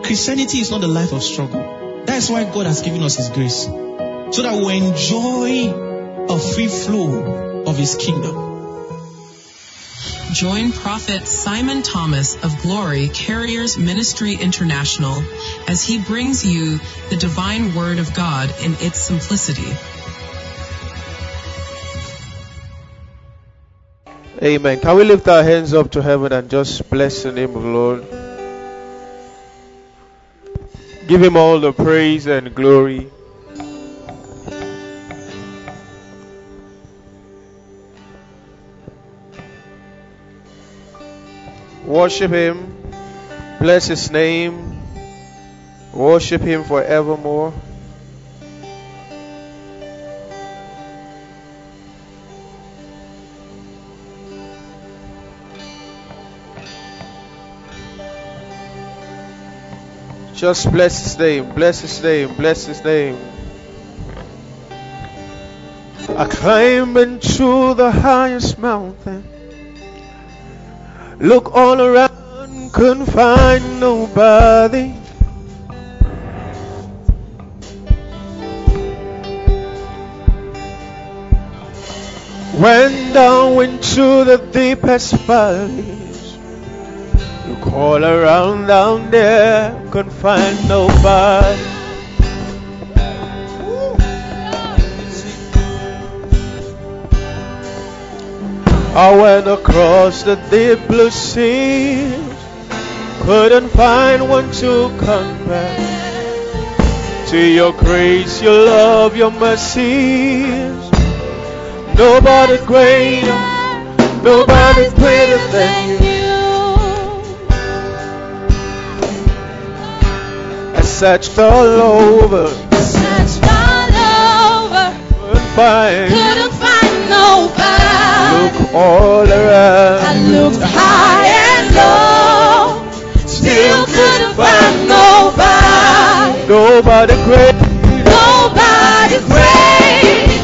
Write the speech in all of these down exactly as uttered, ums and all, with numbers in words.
Christianity is not a life of struggle. That's why God has given us His grace, so that we enjoy a free flow of His kingdom. Join Prophet Simon Thomas of Glory Carriers Ministry International as he brings you the divine word of God in its simplicity. Amen. Can we lift our hands up to heaven and just bless the name of the Lord? Give Him all the praise and glory. Worship Him. Bless His name. Worship Him forevermore. Just bless His name. Bless His name. Bless His name. I climb into the highest mountain. Look all around, couldn't find nobody. Went down into the deepest valleys. Look all around down there, couldn't find nobody. I went across the deep blue seas, couldn't find one to compare to your grace, your love, your mercies. Nobody greater, nobody greater than you. I searched all over, I searched all over, couldn't find, couldn't find nobody. Look all around, I looked high and low, still couldn't find nobody. nobody great, Nobody great,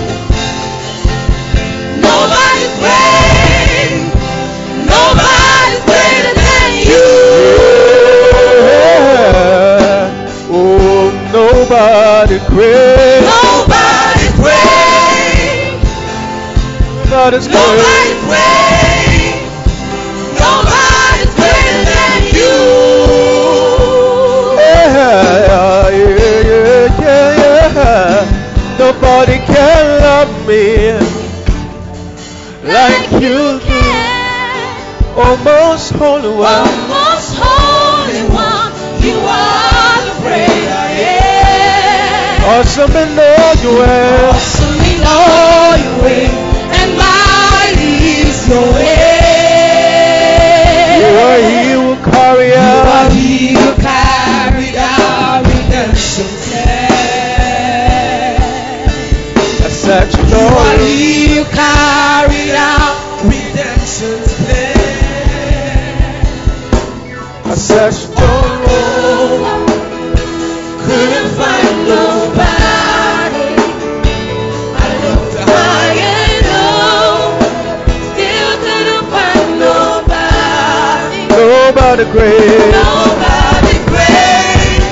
nobody great, nobody greater than you. Yeah. Oh, nobody great, Nobody great, nobody's great. nobody great, nobody greater than you. Yeah, yeah, yeah, yeah, yeah. Nobody can love me like you do. Oh, most holy one, Oh, most holy one, you are the great I am. awesome in all your ways. Awesome in all your ways, and mighty is your way. You are He who carry You are out. He who carried our redemption plan. I searched You are all He who carried out redemption plan. I searched all over, Couldn't find nobody. I looked high and low, still couldn't find nobody. nobody great. Nobody great,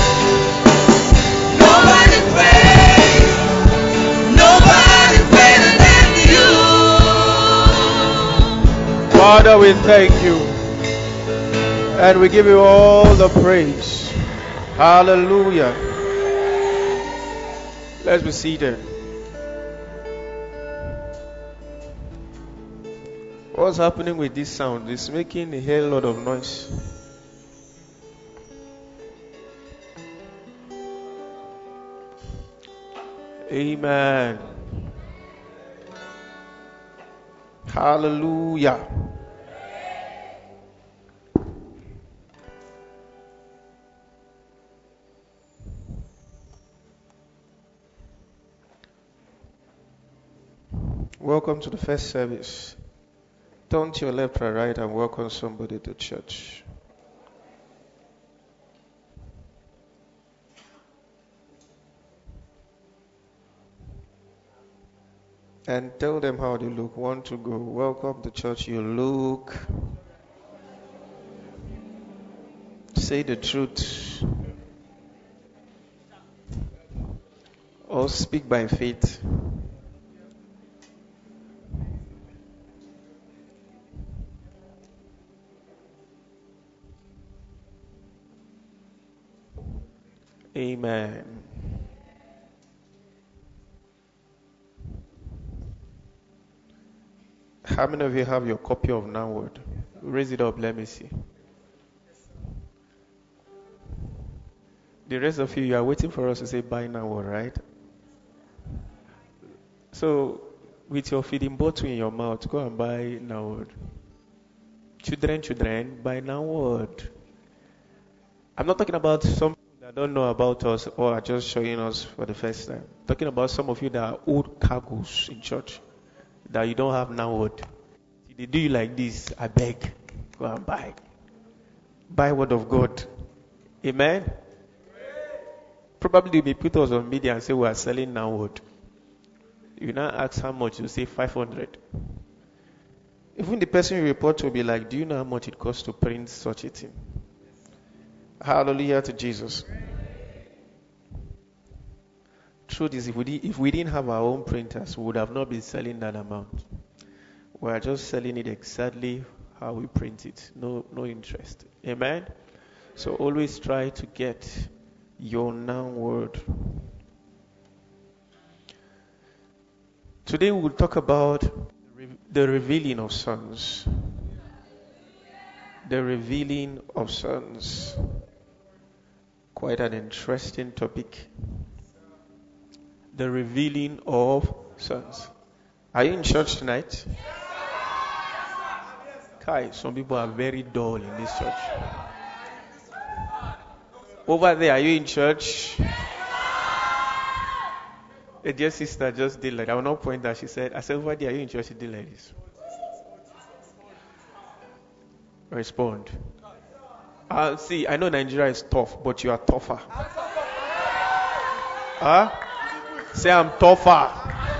nobody great, nobody greater than you. Father, we thank you and we give you all the praise. Hallelujah. Let's be seated. What's happening with this sound? It's making a hell lot of noise. Amen. Hallelujah. Welcome to the first service. Turn to your left or right and welcome somebody to church. And tell them how they look. Want to go. Welcome to church. You look. Say the truth. or speak by faith. Amen. How many of you have your copy of Now Word? Raise it up, let me see. The rest of you, you are waiting for us to say buy Now Word, right? So, with your feeding bottle in your mouth, go and buy Now Word. Children, children, buy Now Word. I'm not talking about some people that don't know about us or are just showing us for the first time. I'm talking about some of you that are old cargoes in church, that you don't have Now Word. They do you like this, I beg, go and buy. Buy Word of God. Amen? Probably they put us on media and say we are selling Now Word. You now ask how much, you say five hundred. Even the person you report will be like, do you know how much it costs to print such a thing? Hallelujah to Jesus. Truth is, if we, did, if we didn't have our own printers, we would have not been selling that amount. We are just selling it exactly how we print it. No, no interest. Amen? So always try to get your Now Word. Today we will talk about the revealing of sons. The revealing of sons. Quite an interesting topic. The revealing of sons. Are you in church tonight? Kai, some people are very dull in this church. Over there, are you in church? A dear sister just did like that. I will not point that. She said, I said, over there, are you in church? She did like this. Respond. Uh, see, I know Nigeria is tough, but you are tougher. Huh? Say I'm tougher.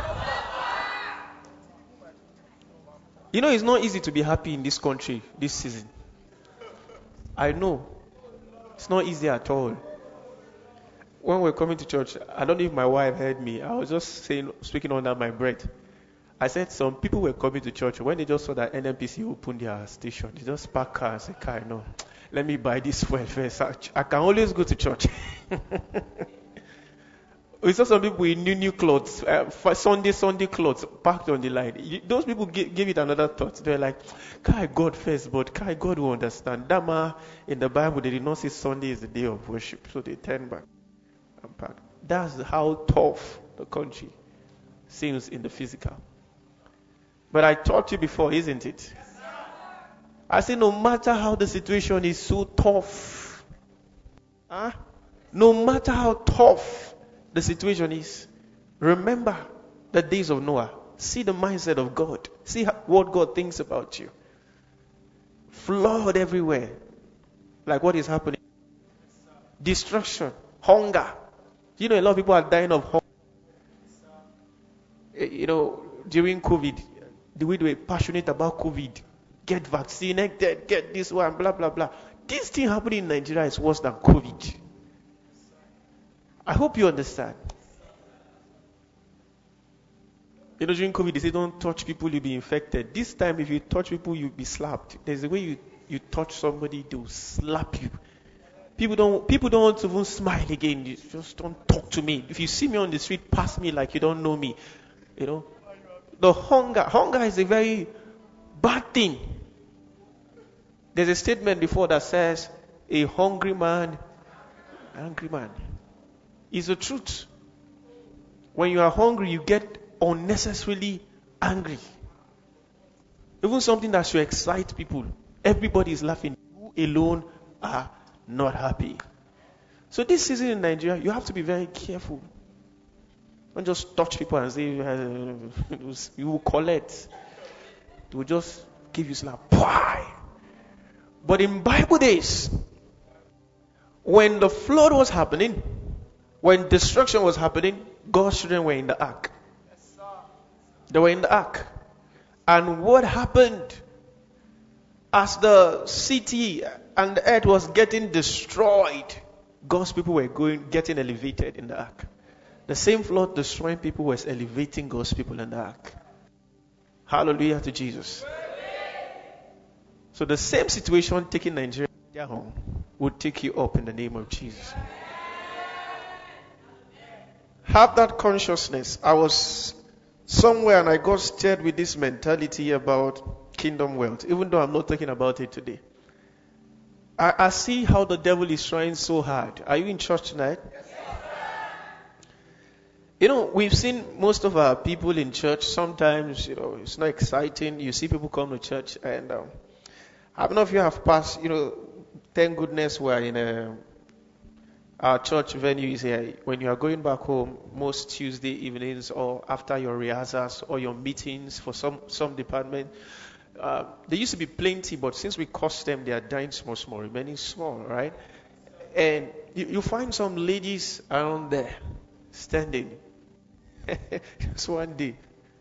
You know, it's not easy to be happy in this country this season. I know. It's not easy at all. When we were coming to church, I don't know if my wife heard me. I was just saying, speaking under my breath. I said some people were coming to church. When they just saw that N N P C opened their station, they just park car and say, "Kai, no, let me buy this fuel first. I can always go to church." We saw some people with new new clothes, uh, Sunday Sunday clothes parked on the line. You, those people give, give it another thought. They're like, "Kai, God first, but Kai, God will understand." Dama in the Bible, they did not say Sunday is the day of worship, so they turn back and park. That's how tough the country seems in the physical. But I taught you before, isn't it? I say no matter how the situation is so tough, huh? no matter how tough the situation is, remember the days of Noah. See the mindset of God. See how, what God thinks about you. Flood everywhere. Like what is happening? Destruction. Hunger. You know, a lot of people are dying of hunger. You know, during COVID, the way they were passionate about COVID, get vaccinated, get this one, blah, blah, blah. This thing happening in Nigeria is worse than COVID. I hope you understand. You know, during COVID, they say don't touch people, you'll be infected. This time, if you touch people, you'll be slapped. There's a way you, you touch somebody, they'll slap you. People don't people don't want to even smile again. You just don't talk to me. If you see me on the street, pass me like you don't know me. You know? The hunger. Hunger is a very bad thing. There's a statement before that says, a hungry man, angry man. It's the truth. When you are hungry, you get unnecessarily angry. Even something that should excite people. Everybody is laughing. You alone are not happy. So this season in Nigeria, you have to be very careful. Don't just touch people and say, uh, you will collect. They will just give you slap. Why? But in Bible days, when the flood was happening, when destruction was happening, God's children were in the ark. They were in the ark. And what happened as the city and the earth was getting destroyed, God's people were going, getting elevated in the ark. The same flood destroying people was elevating God's people in the ark. Hallelujah to Jesus. So the same situation taking Nigeria down would take you up in the name of Jesus. Have that consciousness. I was somewhere and I got stirred with this mentality about kingdom wealth, even though I'm not talking about it today. I, I see how the devil is trying so hard. Are you in church tonight? You know, we've seen most of our people in church. Sometimes, you know, it's not exciting. You see people come to church, and um, I don't know if you have passed, you know, thank goodness we're in a, our church venue is here. When you are going back home, most Tuesday evenings or after your rehearsals or your meetings for some, some department, uh, there used to be plenty, but since we cost them, they are dying small, small, remaining small, right? And you, you find some ladies around there standing. Just one day,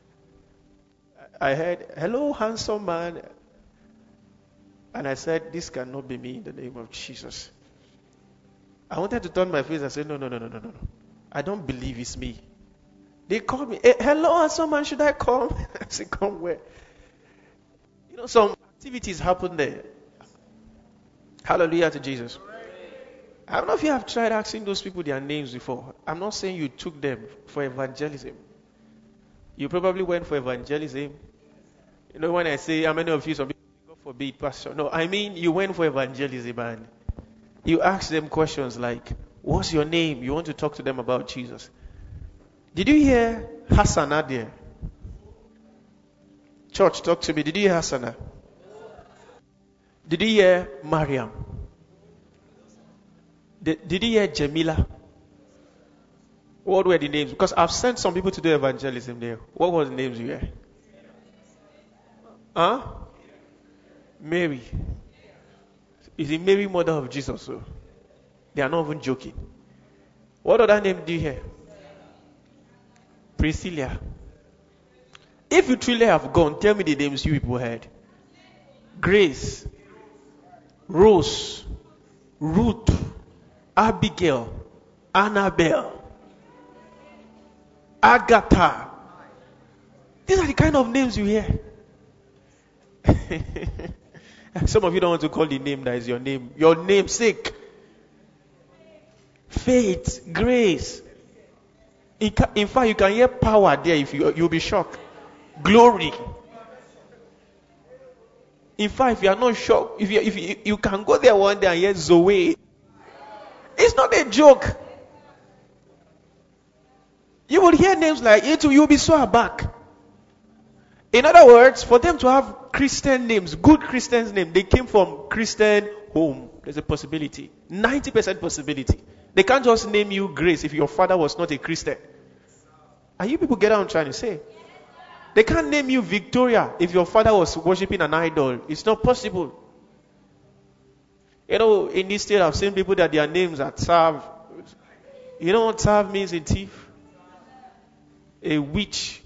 I heard, "Hello, handsome man," and I said, "This cannot be me in the name of Jesus." I wanted to turn my face and say, "No, no, no, no, no, no, no. I don't believe it's me." They called me, hey, "Hello, handsome man, should I come?" I said, "Come where?" You know, some activities happen there. Hallelujah to Jesus. I don't know if you have tried asking those people their names before. I'm not saying you took them for evangelism. You probably went for evangelism. You know, when I say, how many of you, some people, God forbid, pastor. No, I mean, you went for evangelism and you ask them questions like, "What's your name?" You want to talk to them about Jesus. Did you hear Hassana there? Church, talk to me. Did you hear Hassana? Did you hear Mariam? Did, did you hear Jamila? What were the names? Because I've sent some people to do evangelism there. What were the names you heard? Huh? Mary. Is it Mary, mother of Jesus? So they are not even joking. What other name do you hear? Priscilla. If you truly have gone, tell me the names you people heard. Grace, Rose, Ruth, Abigail, Annabelle, Agatha. These are the kind of names you hear. Some of you don't want to call the name that is your name. Your namesake. Faith, grace. In, in fact, you can hear power there. If you you'll be shocked. Glory. In fact, if you are not shocked, if you if you, you can go there one day and hear Zoe. It's not a joke. You will hear names like it, you'll be so aback. In other words, for them to have Christian names, good Christian names, they came from Christian home. There's a possibility. ninety percent possibility. They can't just name you Grace if your father was not a Christian. Are you people get what I'm trying to say? They can't name you Victoria if your father was worshipping an idol. It's not possible. You know, in this state, I've seen people that their names are Tav. You know what Tav means in thief? A witch.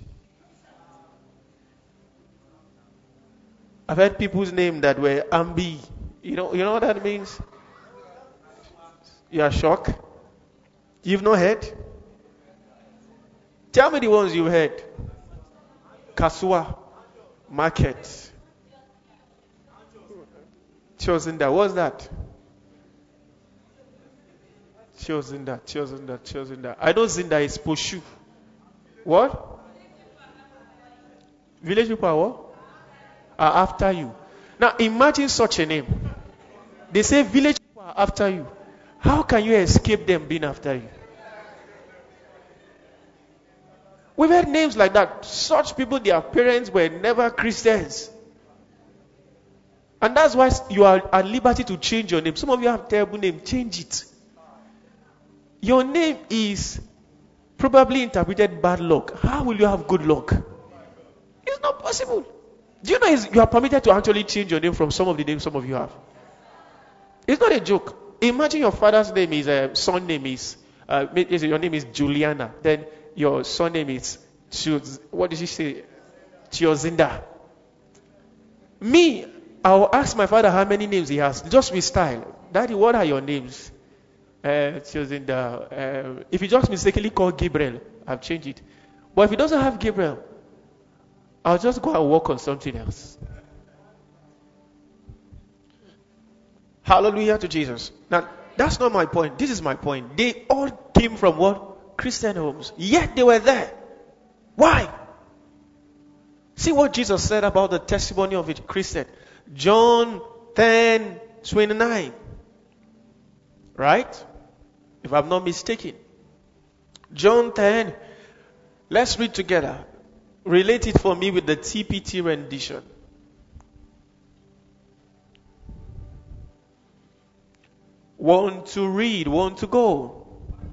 I've heard people's names that were Ambi. You know, you know what that means? You are shocked? You've not heard? Tell me the ones you've heard. Kasua. Market. Chosinda. What's that? Chosinda. Chosinda. Chosinda. I know Zinda is Poshu. What? Village people are what? Are after you. Now imagine such a name. They say village people are after you. How can you escape them being after you? We've had names like that. Such people, their parents were never Christians. And that's why you are at liberty to change your name. Some of you have terrible name. Change it. Your name is probably interpreted bad luck. How will you have good luck? It's not possible. Do you know you are permitted to actually change your name from some of the names some of you have? It's not a joke. Imagine your father's name is, uh, son name is, uh, your name is Juliana. Then your son name is, what did she say? Chiozinda. Me, I will ask my father how many names he has. Just with style. Daddy, what are your names? uh, chosen the, uh, if you just mistakenly call Gabriel, I've changed it. But if it doesn't have Gabriel, I'll just go and work on something else. Hallelujah to Jesus. Now, that's not my point. This is my point. They all came from what? Christian homes. Yet they were there. Why? See what Jesus said about the testimony of a Christian. John ten twenty-nine. Right? If I'm not mistaken. John ten. Let's read together. Relate it for me with the T P T rendition. Want to read, want to go.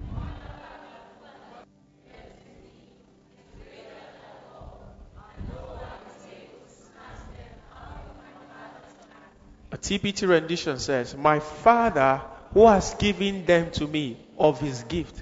A T P T rendition says, my Father who has given them to me of his gift.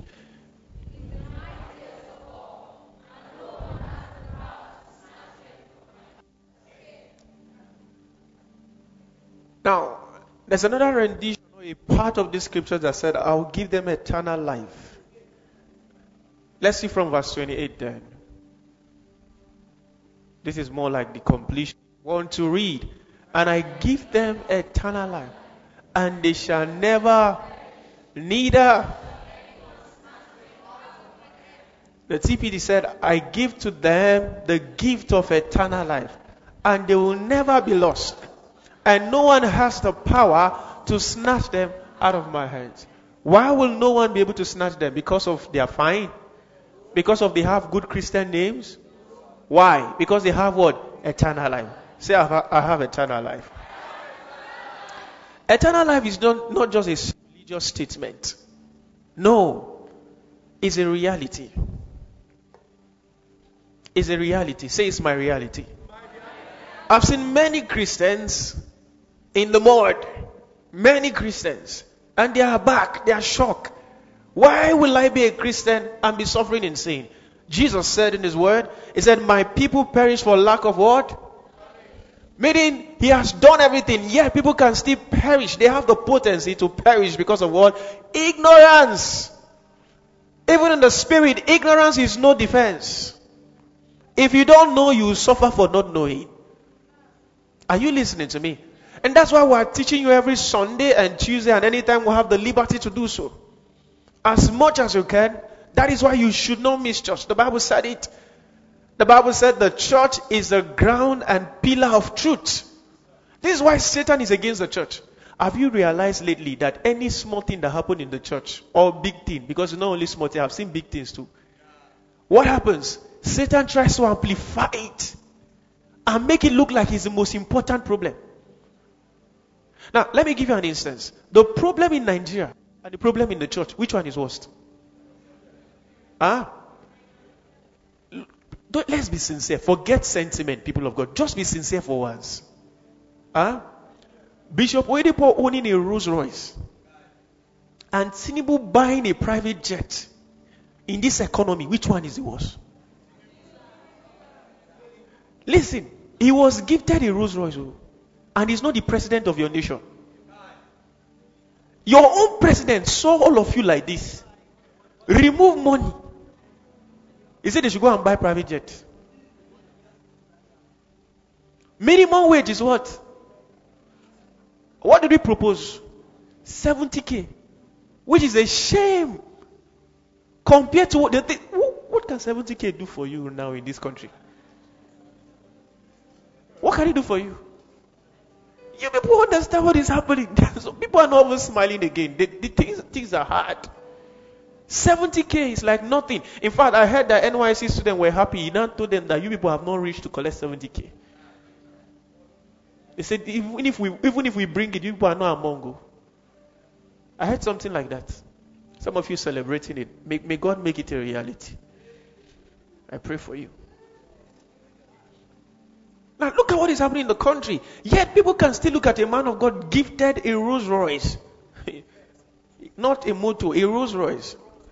Now, there's another rendition, a part of this scripture that said, I'll give them eternal life. Let's see from verse twenty-eight then. This is more like the completion. Want to read. And I give them eternal life. And they shall never, neither. The T P T said, I give to them the gift of eternal life. And they will never be lost. And no one has the power to snatch them out of my hands. Why will no one be able to snatch them? Because of they are fine? Because of they have good Christian names? Why? Because they have what? Eternal life. Say, I have, I have eternal life. Eternal life is not, not just a religious statement. No. It's a reality. It's a reality. Say, it's my reality. I've seen many Christians in the mud. Many Christians. And they are back. They are shocked. Why will I be a Christian and be suffering in sin? Jesus said in his word, he said, my people perish for lack of what? Meaning, he has done everything, yet people can still perish. They have the potency to perish because of what? Ignorance. Even in the spirit, ignorance is no defense. If you don't know, you will suffer for not knowing. Are you listening to me? And that's why we are teaching you every Sunday and Tuesday and anytime we have the liberty to do so. As much as you can. That is why you should not miss church. The Bible said it. The Bible said the church is the ground and pillar of truth. This is why Satan is against the church. Have you realized lately that any small thing that happened in the church, or big thing, because it's not only small thing, I've seen big things too. What happens? Satan tries to amplify it and make it look like it's the most important problem. Now, let me give you an instance. The problem in Nigeria and the problem in the church, which one is worst? Ah? Don't, let's be sincere. Forget sentiment, people of God. Just be sincere for once. Ah? Bishop Oedipo owning a Rolls Royce and Tinubu buying a private jet. In this economy, which one is the worst? Listen, he was gifted a Rolls Royce and he's not the president of your nation. Your own president saw all of you like this. Remove money. He said they should go and buy private jet. Minimum wage is what? What did we propose? seventy K. Which is a shame. Compared to what they think. What can seventy K do for you now in this country? What can it do for you? You people understand what is happening. So people are not even smiling again. The, the things, things are hard. seventy K is like nothing. In fact, I heard that N Y S C students were happy. He now told them that you people have not reached to collect seventy K. They said, even if we even if we bring it, you people are not among you. I heard something like that. Some of you celebrating it. May, may God make it a reality. I pray for you. Now look at what is happening in the country. Yet people can still look at a man of God gifted a Rolls Royce. Not a motor, a Rolls Royce.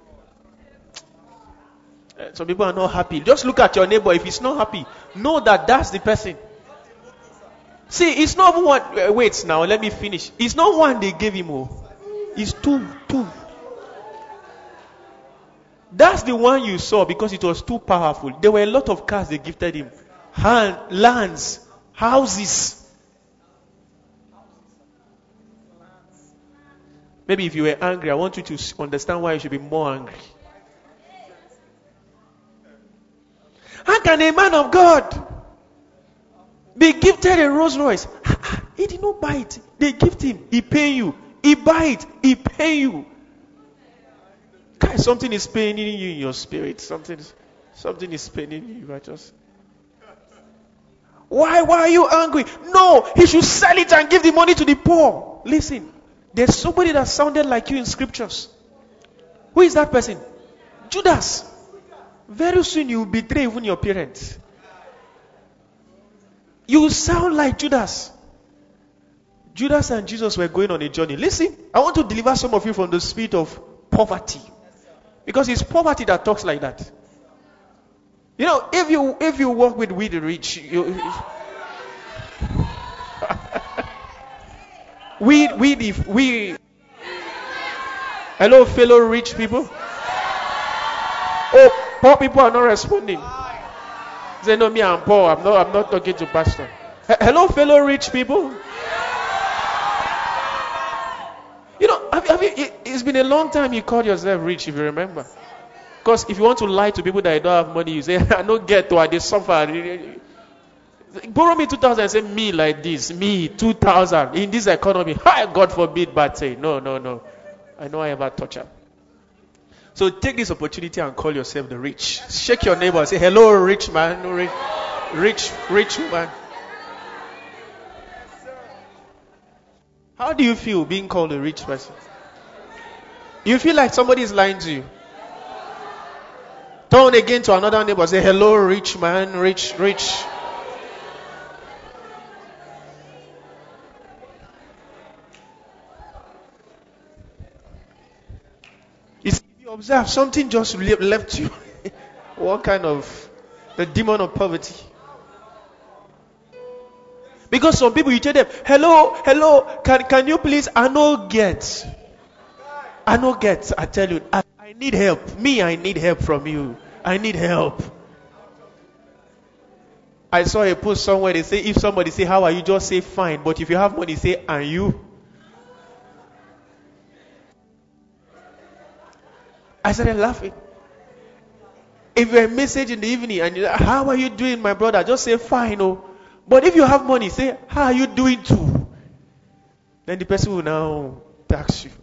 Some people are not happy. Just look at your neighbor. If he's not happy, know that that's the person. See, it's not one. Wait now, let me finish. It's not one they gave him. Oh. It's two, two. That's the one you saw because it was too powerful. There were a lot of cars they gifted him. Hand, lands, houses. Maybe if you were angry, I want you to understand why you should be more angry. How can a man of God be gifted a Rolls Royce? He did not buy it. They gift him. He pay you. He buy it. He pay you. Guys, something is paining you in your spirit. Something, something is paining you. I just. Why? Why are you angry? No, he should sell it and give the money to the poor. Listen, there's somebody that sounded like you in scriptures. Who is that person? Judas. Very soon you will betray even your parents. You sound like Judas. Judas and Jesus were going on a journey. Listen, I want to deliver some of you from the spirit of poverty. Because it's poverty that talks like that. You know, if you if you work with we the rich, you, we we the we hello fellow rich people. Oh, poor people are not responding. They know me, I'm poor. I'm not I'm not talking to pastor. H- hello fellow rich people. You know, have, have you, it, it's been a long time you called yourself rich, if you remember. Because if you want to lie to people that don't have money, you say, I don't get to, I they suffer. Borrow me two thousand and say, me like this, me, two thousand. In this economy, God forbid, but say, no, no, no. I know I ever touch up. So take this opportunity and call yourself the rich. Shake your neighbor and say, hello, rich man, rich, rich, rich man. How do you feel being called a rich person? You feel like somebody is lying to you. Turn again to another neighbor and say, hello, rich man, rich, rich. You see, if you observe, something just left you. What kind of, the demon of poverty? Because some people, you tell them, hello, hello, can, can you please, I no get. I no get, I tell you, I, I need help. Me, I need help from you. I need help. I saw a post somewhere, they say, if somebody say, how are you, just say fine. But if you have money, say, and you? I started laughing. If you're a message in the evening, and you're like, how are you doing, my brother? Just say fine, oh. But if you have money, say, how are you doing too? Then the person will now tax you.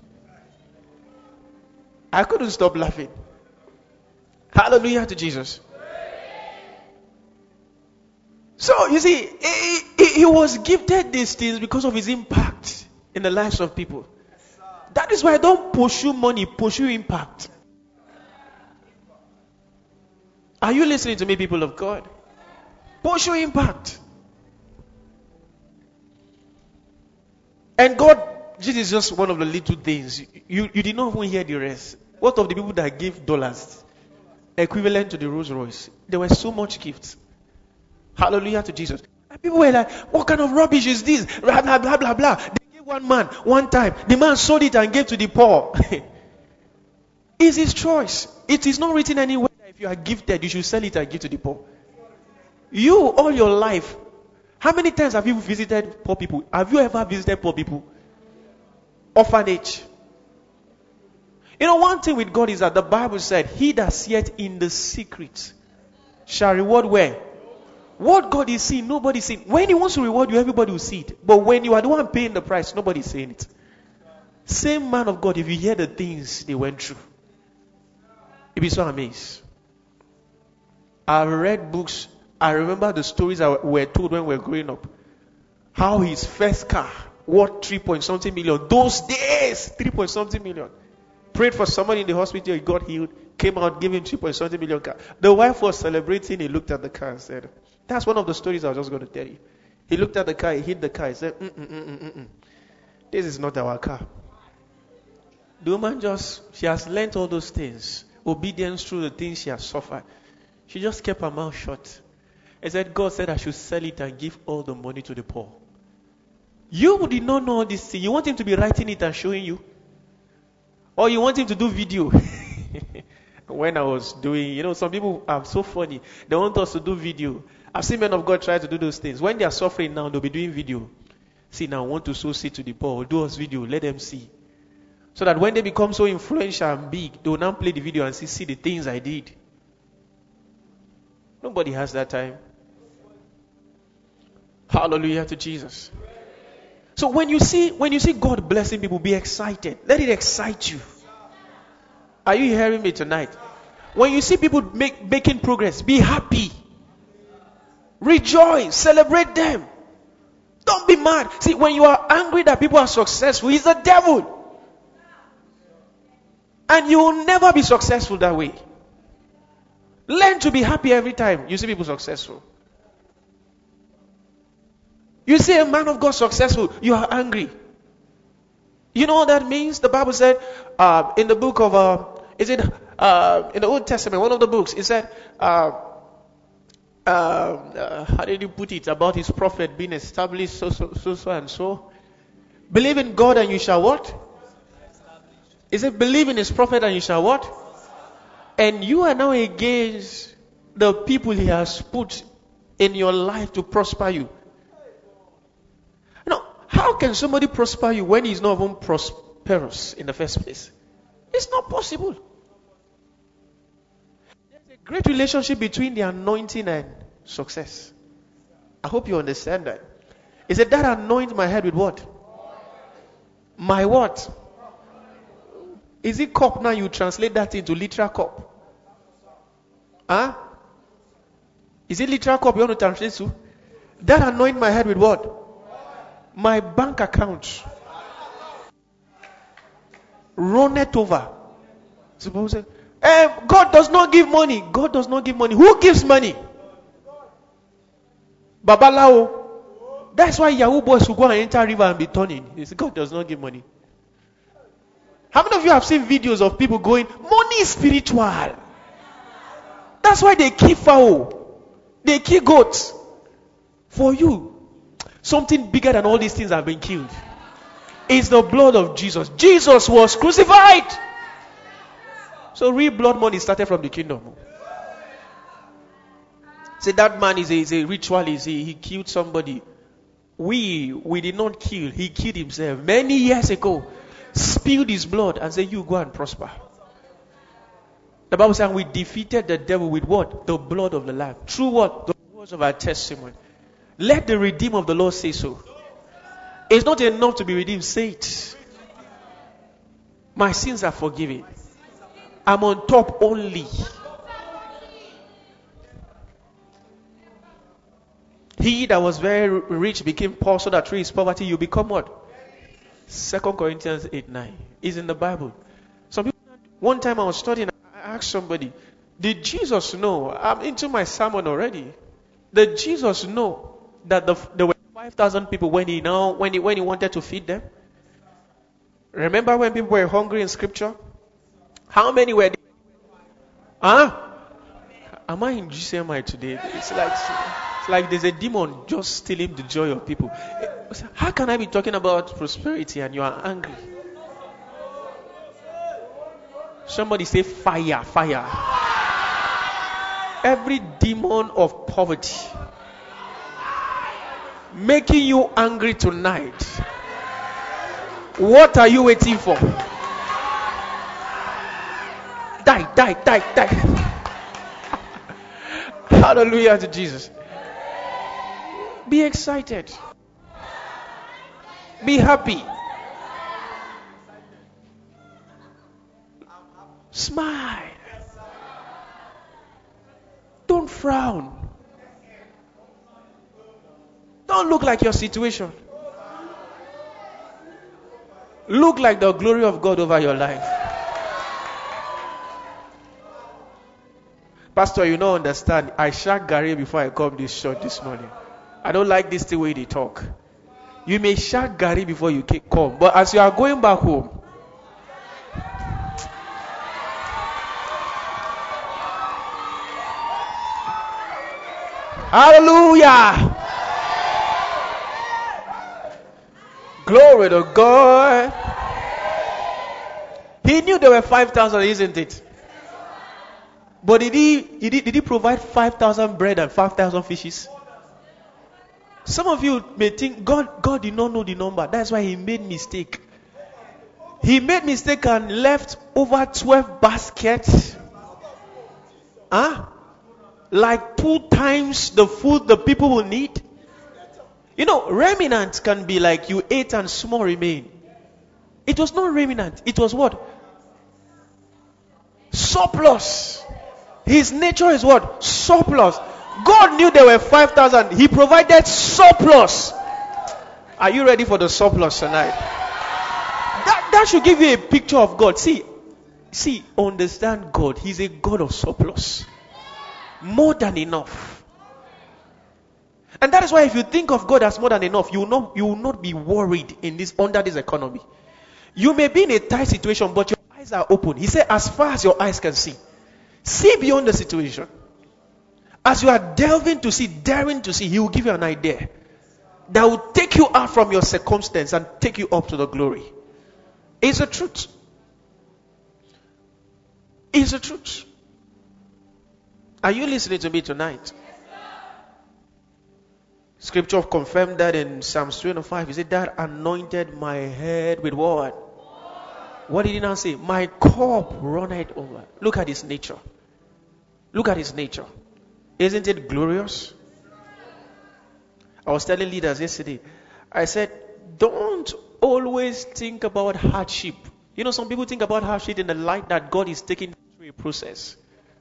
I couldn't stop laughing. Hallelujah to Jesus. So, you see, he, he, he was gifted these things because of his impact in the lives of people. That is why I don't pursue money, pursue impact. Are you listening to me, people of God? Pursue impact. And God, this is just one of the little things. You, you did not even hear the rest. What of the people that gave dollars equivalent to the Rolls Royce? There were so much gifts. Hallelujah to Jesus. And people were like, what kind of rubbish is this? Blah, blah, blah, blah, blah. They gave one man one time. The man sold it and gave to the poor. It's his choice. It is not written anywhere that if you are gifted, you should sell it and give to the poor. You, all your life, how many times have you visited poor people? Have you ever visited poor people? Orphanage. You know, one thing with God is that the Bible said, he that seeth in the secret shall reward where? What God is seeing, nobody is seeing. When he wants to reward you, everybody will see it. But when you are the one paying the price, nobody is saying it. Same man of God, if you hear the things they went through, you'll be so amazed. I've read books. I remember the stories that were told when we were growing up. How his first car worth three point something million. Those days, three point something million. Prayed for somebody in the hospital, he got healed. Came out, gave him three point something million car. The wife was celebrating. He looked at the car and said, "That's one of the stories I was just going to tell you." He looked at the car. He hit the car. He said, mm, mm, mm, mm, mm. "This is not our car." The woman just, she has learned all those things, obedience through the things she has suffered. She just kept her mouth shut. He said, God said I should sell it and give all the money to the poor. You did not know this thing. You want him to be writing it and showing you? Or you want him to do video? when I was doing, you know, some people are so funny. They want us to do video. I've seen men of God try to do those things. When they are suffering now, they'll be doing video. See, now I want to sow seed to the poor. Do us video. Let them see. So that when they become so influential and big, they will now play the video and see, see the things I did. Nobody has that time. Hallelujah to Jesus. So when you see when you see God blessing people, be excited. Let it excite you. Are you hearing me tonight? When you see people make, making progress, be happy. Rejoice. Celebrate them. Don't be mad. See, when you are angry that people are successful, it's the devil. And you will never be successful that way. Learn to be happy every time you see people successful. You see a man of God successful, you are angry. You know what that means? The Bible said uh, in the book of, uh, is it uh, in the Old Testament, one of the books, it said, uh, uh, uh, how did you put it, about his prophet being established, so, so, so, so, and so. Believe in God and you shall what? Is it believe in his prophet and you shall what? And you are now against the people he has put in your life to prosper you. Now, how can somebody prosper you when he's not even prosperous in the first place? It's not possible. There's a great relationship between the anointing and success. I hope you understand that. Is it that anoint my head with what? My what? Is it cup now? You translate that into literal cup. Huh? Is it literal cup you want to translate to? That anoint my head with what? My bank account. Run it over. Suppose um, God does not give money. God does not give money. Who gives money? Babalao. That's why Yahoo boys will go and enter river and be turning. They say God does not give money. How many of you have seen videos of people going, money is spiritual? That's why they kill fowl. They kill goats. For you. Something bigger than all these things have been killed. It's the blood of Jesus. Jesus was crucified. So real blood money started from the kingdom. Say that man is a, is a ritualist. He, he killed somebody. We, we did not kill. He killed himself many years ago. Spilled his blood and said, you go and prosper. The Bible says we defeated the devil with what? The blood of the Lamb. Through what? The words of our testimony. Let the redeemer of the Lord say so. It's not enough to be redeemed. Say it. My sins are forgiven. I'm on top only. He that was very rich became poor so that through his poverty you become what? Second Corinthians eight nine is in the Bible. Some people, one time I was studying, I asked somebody, did Jesus know? I'm into my sermon already. Did Jesus know that the, there were five thousand people when he now when he when he wanted to feed them? Remember when people were hungry in scripture? How many were there? Huh? Am I in G C M I today? It's like it's like there's a demon just stealing the joy of people. How can I be talking about prosperity and you are angry? Somebody say fire, fire. Every demon of poverty making you angry tonight. What are you waiting for? Die, die, die, die. Hallelujah to Jesus. Be excited. Be happy. Smile. Don't frown. Don't look like your situation. Look like the glory of God over your life. Pastor, you don't understand. I shat Gary before I come this short this morning. I don't like this the way they talk. You may shat Gary before you come, but as you are going back home, hallelujah! Glory to God. He knew there were five thousand, isn't it? But did he, did he, did he provide five thousand bread and five thousand fishes? Some of you may think God, God did not know the number. That's why he made mistake. He made mistake and left over twelve baskets. Huh? Like two times the food the people will need. You know, remnant can be like you ate and small remain. It was not remnant. It was what? Surplus. His nature is what? Surplus. God knew there were five thousand. He provided surplus. Are you ready for the surplus tonight? That, that should give you a picture of God. See, see, understand God. He's a God of surplus. More than enough. And that is why if you think of God as more than enough, you will not, you will not be worried in this under this economy. You may be in a tight situation, but your eyes are open. He said, as far as your eyes can see. See beyond the situation. As you are delving to see, daring to see, he will give you an idea that will take you out from your circumstance and take you up to the glory. It's the truth. It's the truth. Are you listening to me tonight? Scripture confirmed that in Psalms twenty-five. He said, that anointed my head with what? What did he now say? My cup runneth over. Look at his nature. Look at his nature. Isn't it glorious? I was telling leaders yesterday. I said, don't always think about hardship. You know, some people think about hardship in the light that God is taking through a process.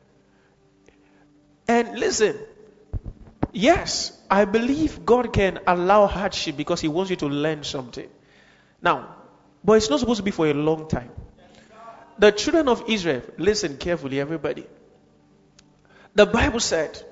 And listen, yes, I believe God can allow hardship because he wants you to learn something. Now, but it's not supposed to be for a long time. The children of Israel, listen carefully, everybody. The Bible said,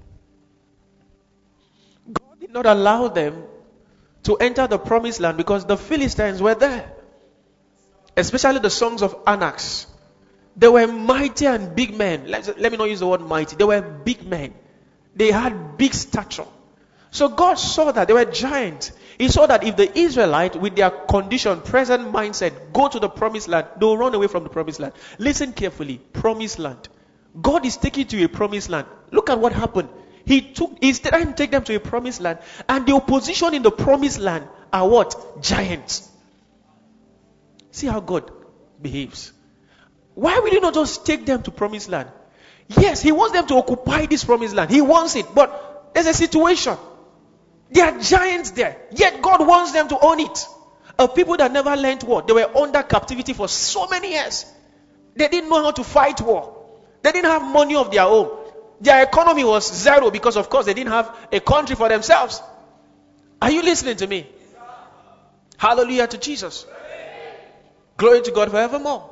God did not allow them to enter the promised land because the Philistines were there. Especially the sons of Anak. They were mighty and big men. Let, let me not use the word mighty. They were big men. They had big stature. So God saw that they were giants. He saw that if the Israelites, with their condition, present mindset, go to the promised land, they will run away from the promised land. Listen carefully. Promised land. God is taking you to a promised land. Look at what happened. He took, he didn't take them to a promised land. And the opposition in the promised land are what? Giants. See how God behaves. Why will he not just take them to promised land? Yes, he wants them to occupy this promised land. He wants it. But there's a situation. There are giants there. Yet God wants them to own it. A people that never learned war. They were under captivity for so many years. They didn't know how to fight war. They didn't have money of their own. Their economy was zero because, of course, they didn't have a country for themselves. Are you listening to me? Hallelujah to Jesus. Glory to God forevermore.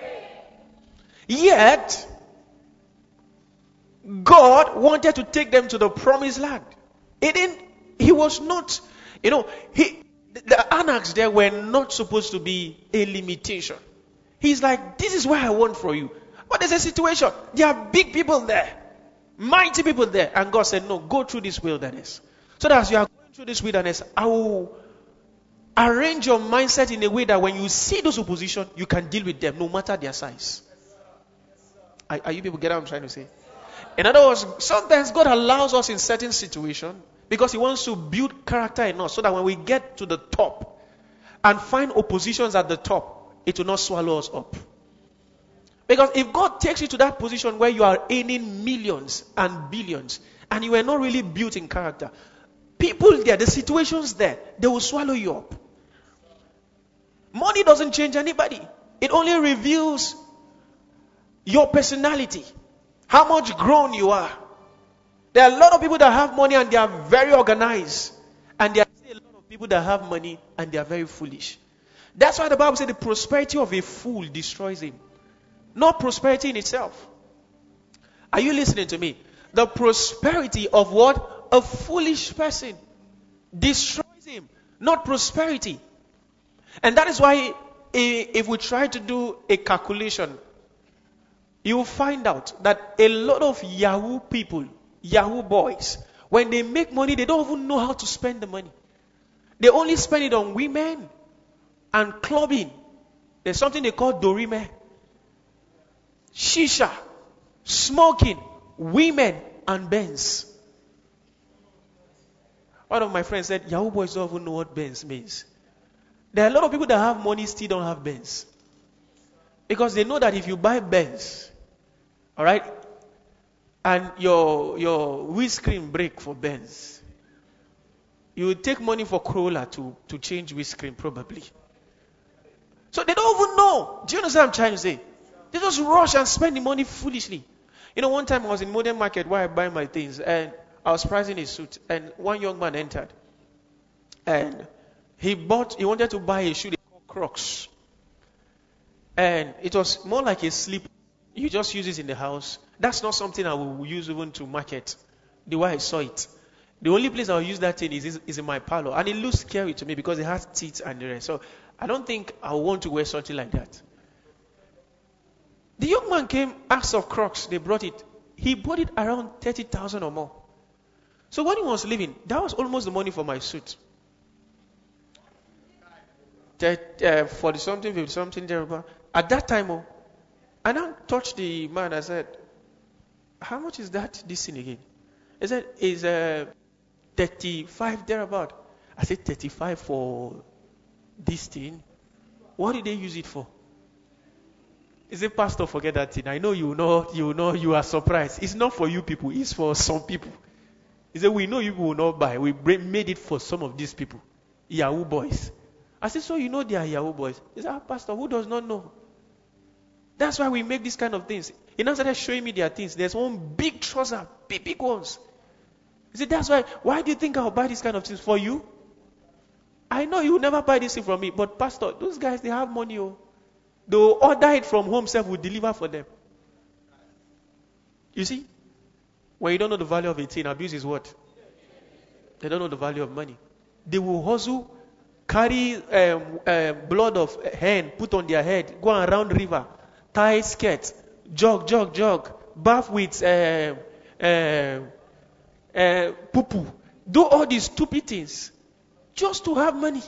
Yet, God wanted to take them to the promised land. He didn't, he was not, you know, he, the Anaks there were not supposed to be a limitation. He's like, this is what I want for you. But there's a situation. There are big people there. Mighty people there. And God said, no, go through this wilderness. So that as you are going through this wilderness, I will arrange your mindset in a way that when you see those opposition, you can deal with them no matter their size. Are, are you people get what I'm trying to say? In other words, sometimes God allows us in certain situations because he wants to build character in us so that when we get to the top and find oppositions at the top, it will not swallow us up. Because if God takes you to that position where you are earning millions and billions and you are not really built in character, people there, the situations there, they will swallow you up. Money doesn't change anybody. It only reveals your personality, how much grown you are. There are a lot of people that have money and they are very organized. And there are a lot of people that have money and they are very foolish. That's why the Bible says the prosperity of a fool destroys him. Not prosperity in itself. Are you listening to me? The prosperity of what? A foolish person destroys him. Not prosperity. And that is why if we try to do a calculation, you will find out that a lot of Yahoo people, Yahoo boys, when they make money, they don't even know how to spend the money. They only spend it on women and clubbing. There's something they call dorime, shisha, smoking, women, and Benz. One of my friends said, Yahoo boys don't even know what Benz means. There are a lot of people that have money still don't have Benz. Because they know that if you buy Benz, all right, and your your windscreen break for Benz, you will take money for Corolla to, to change windscreen probably. So they don't even know. Do you understand what I'm trying to say? They just rush and spend the money foolishly. You know, one time I was in Modern Market where I buy my things, and I was pricing a suit, and one young man entered, and he bought, he wanted to buy a shoe they call Crocs, and it was more like a slip. You just use it in the house. That's not something I will use even to market. The way I saw it, the only place I will use that thing is, is, is in my parlor, and it looks scary to me because it has teeth and the rest. So I don't think I want to wear something like that. The young man came, asked of Crocs, they brought it. He bought it around thirty thousand or more. So when he was leaving, that was almost the money for my suit. That, uh, forty something, fifty something, there. At that time, oh, I now touched the man. I said, how much is that, this thing again? He said, it's uh, thirty-five thereabout. I said, thirty-five for this thing? What did they use it for? He said, Pastor, forget that thing. I know you know, you know, you are surprised. It's not for you people, it's for some people. He said, we know you will not buy. We made it for some of these people. Yahoo boys. I said, so you know they are Yahoo boys? He said, ah, Pastor, who does not know? That's why we make these kind of things. He now started showing me their things. There's one big trouser, big, big ones. He said, that's why, why do you think I'll buy these kind of things for you? I know you will never buy this thing from me, but Pastor, those guys, they have money. Oh. They'll order it from home, self will deliver for them. You see? When you don't know the value of a thing, abuse is what? They don't know the value of money. They will hustle, carry um, uh, blood of hen, put on their head, go around river, tie skirt, jog, jog, jog, bath with uh, uh, uh, poo-poo. Do all these stupid things just to have money.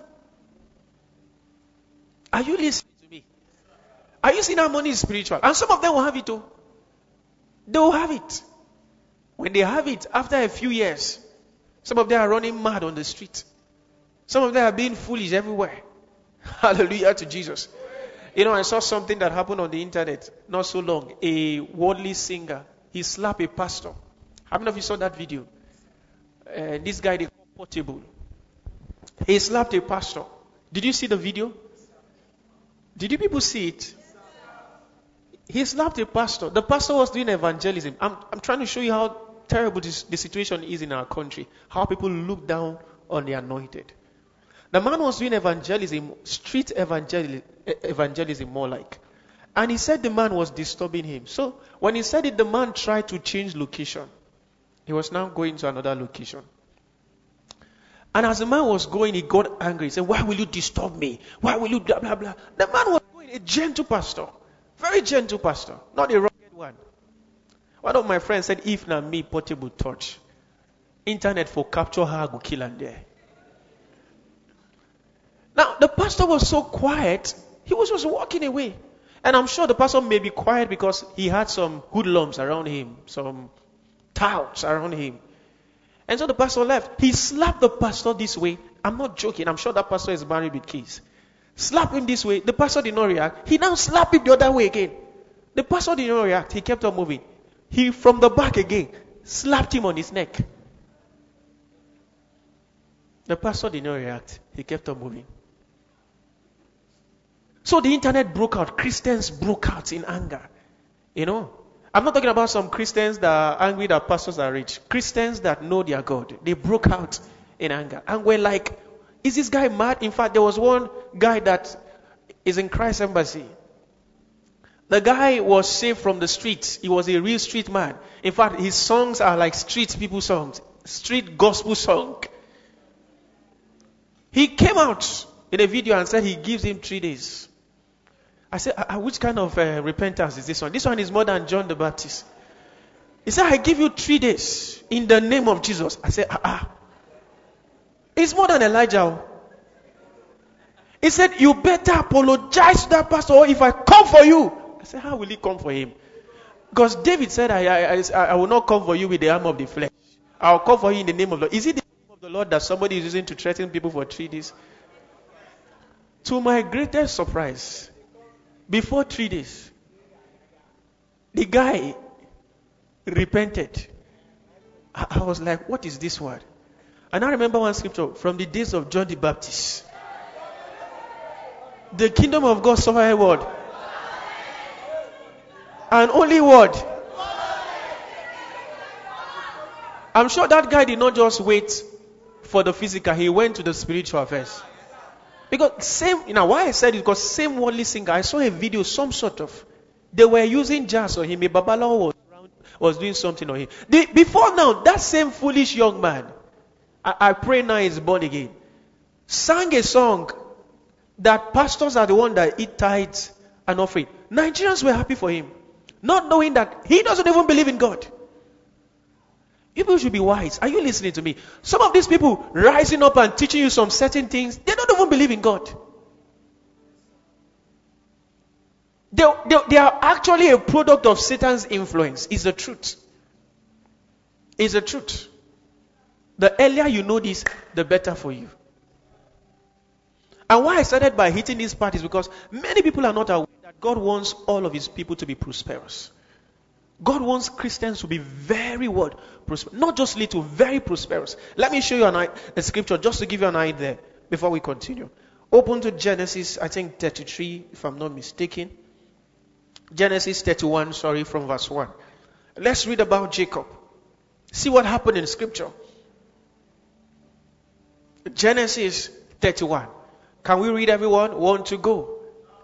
Are you listening to me? Are you seeing how money is spiritual? And some of them will have it too. They will have it. When they have it, after a few years, some of them are running mad on the street. Some of them are being foolish everywhere. Hallelujah to Jesus. You know, I saw something that happened on the internet not so long. A worldly singer, he slapped a pastor. How many of you saw that video? Uh, this guy, they call Portable. He slapped a pastor. Did you see the video? Did you people see it? He slapped a pastor. The pastor was doing evangelism. I'm, I'm trying to show you how terrible this, the situation is in our country. How people look down on the anointed. The man was doing evangelism, street evangelism, evangelism more like. And he said the man was disturbing him. So when he said it, the man tried to change location. He was now going to another location. And as the man was going, he got angry. He said, why will you disturb me? Why will you blah, blah, blah. The man was going, a gentle pastor. Very gentle pastor. Not a rugged one. One of my friends said, if not me, Portable touch. Internet for capture her, go kill and there. Now, the pastor was so quiet, he was just walking away. And I'm sure the pastor may be quiet because he had some hoodlums around him, some touts around him. And so the pastor left. He slapped the pastor this way. I'm not joking. I'm sure that pastor is married with kids. Slap him this way. The pastor did not react. He now slapped him the other way again. The pastor did not react. He kept on moving. He, from the back again, slapped him on his neck. The pastor did not react. He kept on moving. So the internet broke out. Christians broke out in anger. You know, I'm not talking about some Christians that are angry that pastors are rich. Christians that know their God. They broke out in anger. And we're like, is this guy mad? In fact, there was one guy that is in Christ Embassy. The guy was saved from the streets. He was a real street man. In fact, his songs are like street people songs. Street gospel song. He came out in a video and said he gives him three days. I said, uh, which kind of uh, repentance is this one? This one is more than John the Baptist. He said, I give you three days in the name of Jesus. I said, ah, ah. It's more than Elijah. He said, you better apologize to that pastor or if I come for you. I said, how will he come for him? Because David said, I, I, I, I will not come for you with the arm of the flesh. I will come for you in the name of the Lord. Is it the name of the Lord that somebody is using to threaten people for three days? To my greatest surprise, before three days, the guy repented. I, I was like, what is this word? And I remember one scripture from the days of John the Baptist. The kingdom of God suffered a word. And only word. I'm sure that guy did not just wait for the physical. He went to the spiritual first. Because same, you know why I said it, because same worldly singer, I saw a video, some sort of, they were using jazz on him. A Babalawo was, was doing something on him. The, before now, that same foolish young man, I, I pray now is born again, sang a song that pastors are the one that eat tithes and offering. Nigerians were happy for him, not knowing that he doesn't even believe in God. People should be wise. Are you listening to me? Some of these people rising up and teaching you some certain things, they don't even believe in God. They, they, they are actually a product of Satan's influence. It's the truth. It's the truth. The earlier you know this, the better for you. And why I started by hitting this part is because many people are not aware that God wants all of his people to be prosperous. God wants Christians to be very what? Prosperous. Not just little, very prosperous. Let me show you an, a scripture just to give you an idea before we continue. Open to Genesis, I think thirty-three, if I'm not mistaken. Genesis thirty-one, sorry, from verse one. Let's read about Jacob. See what happened in scripture. Genesis thirty-one. Can we read, everyone? One to go.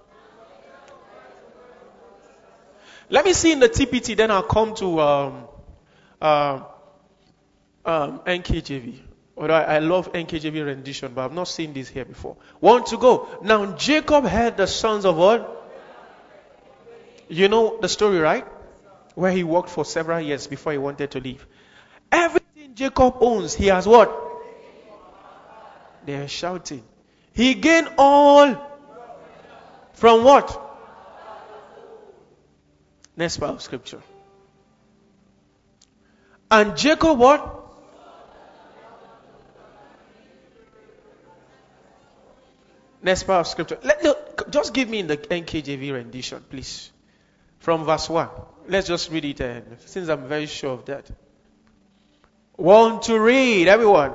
Let me see in the T P T, then I'll come to um, uh, um, N K J V. Although I, I love N K J V rendition, but I've not seen this here before. One to go. Now Jacob had the sons of what? You know the story, right? Where he worked for several years before he wanted to leave. Everything Jacob owns, he has what? They are shouting. He gained all from what? Next part of scripture. And Jacob what? Next part of scripture. Let, let, just give me in the N K J V rendition, please. From verse one. Let's just read it, uh, since I'm very sure of that. Want to read, everyone?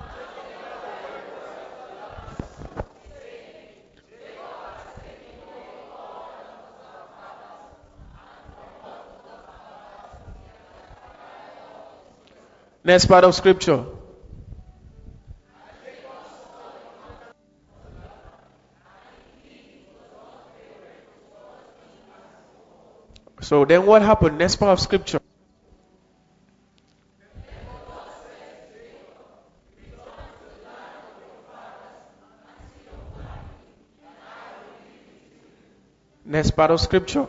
Next part of scripture. So then what happened? Next part of scripture. Next part of scripture.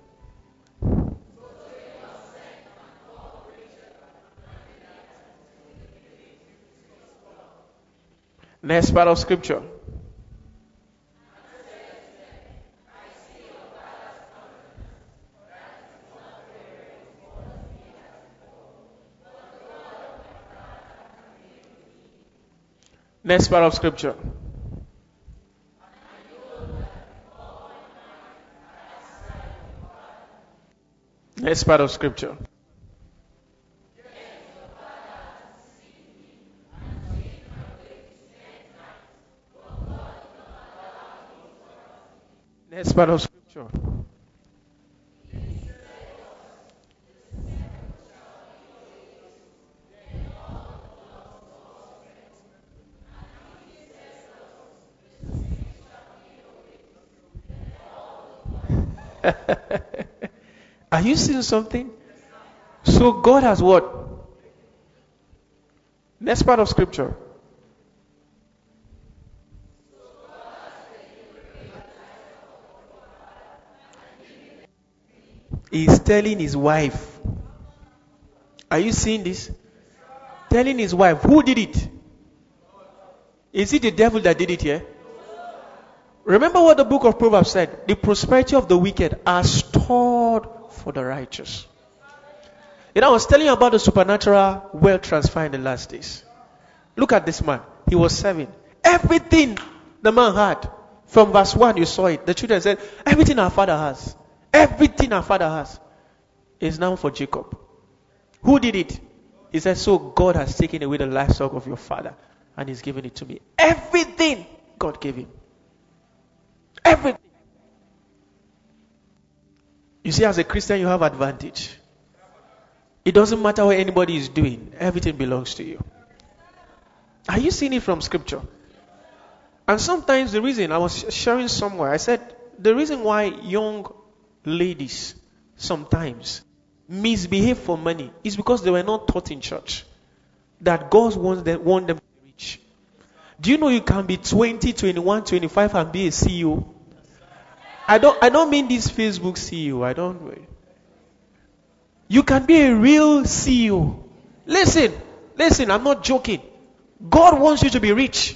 Next part of scripture. Next part of scripture. Next part of scripture. Next part of scripture. Are you seeing something? So God has what? Next part of scripture. He's telling his wife. Are you seeing this? Telling his wife. Who did it? Is it the devil that did it here? Remember what the book of Proverbs said. The prosperity of the wicked are stored for the righteous. You know, I was telling you about the supernatural wealth transfer in the last days. Look at this man. He was serving. Everything the man had, from verse one, you saw it. The children said, everything our father has, everything our father has is now for Jacob. Who did it? He said, so God has taken away the livestock of your father and he's given it to me. Everything God gave him. Everything. You see, as a Christian, you have advantage. It doesn't matter what anybody is doing. Everything belongs to you. Are you seeing it from scripture? And sometimes the reason, I was sharing somewhere, I said, the reason why young ladies sometimes misbehave for money is because they were not taught in church that God wants them, want them to be rich. Do you know you can be twenty, twenty-one, twenty-five and be a C E O? I don't, I don't mean this Facebook C E O. I don't. You can be a real C E O. Listen, listen, I'm not joking. God wants you to be rich.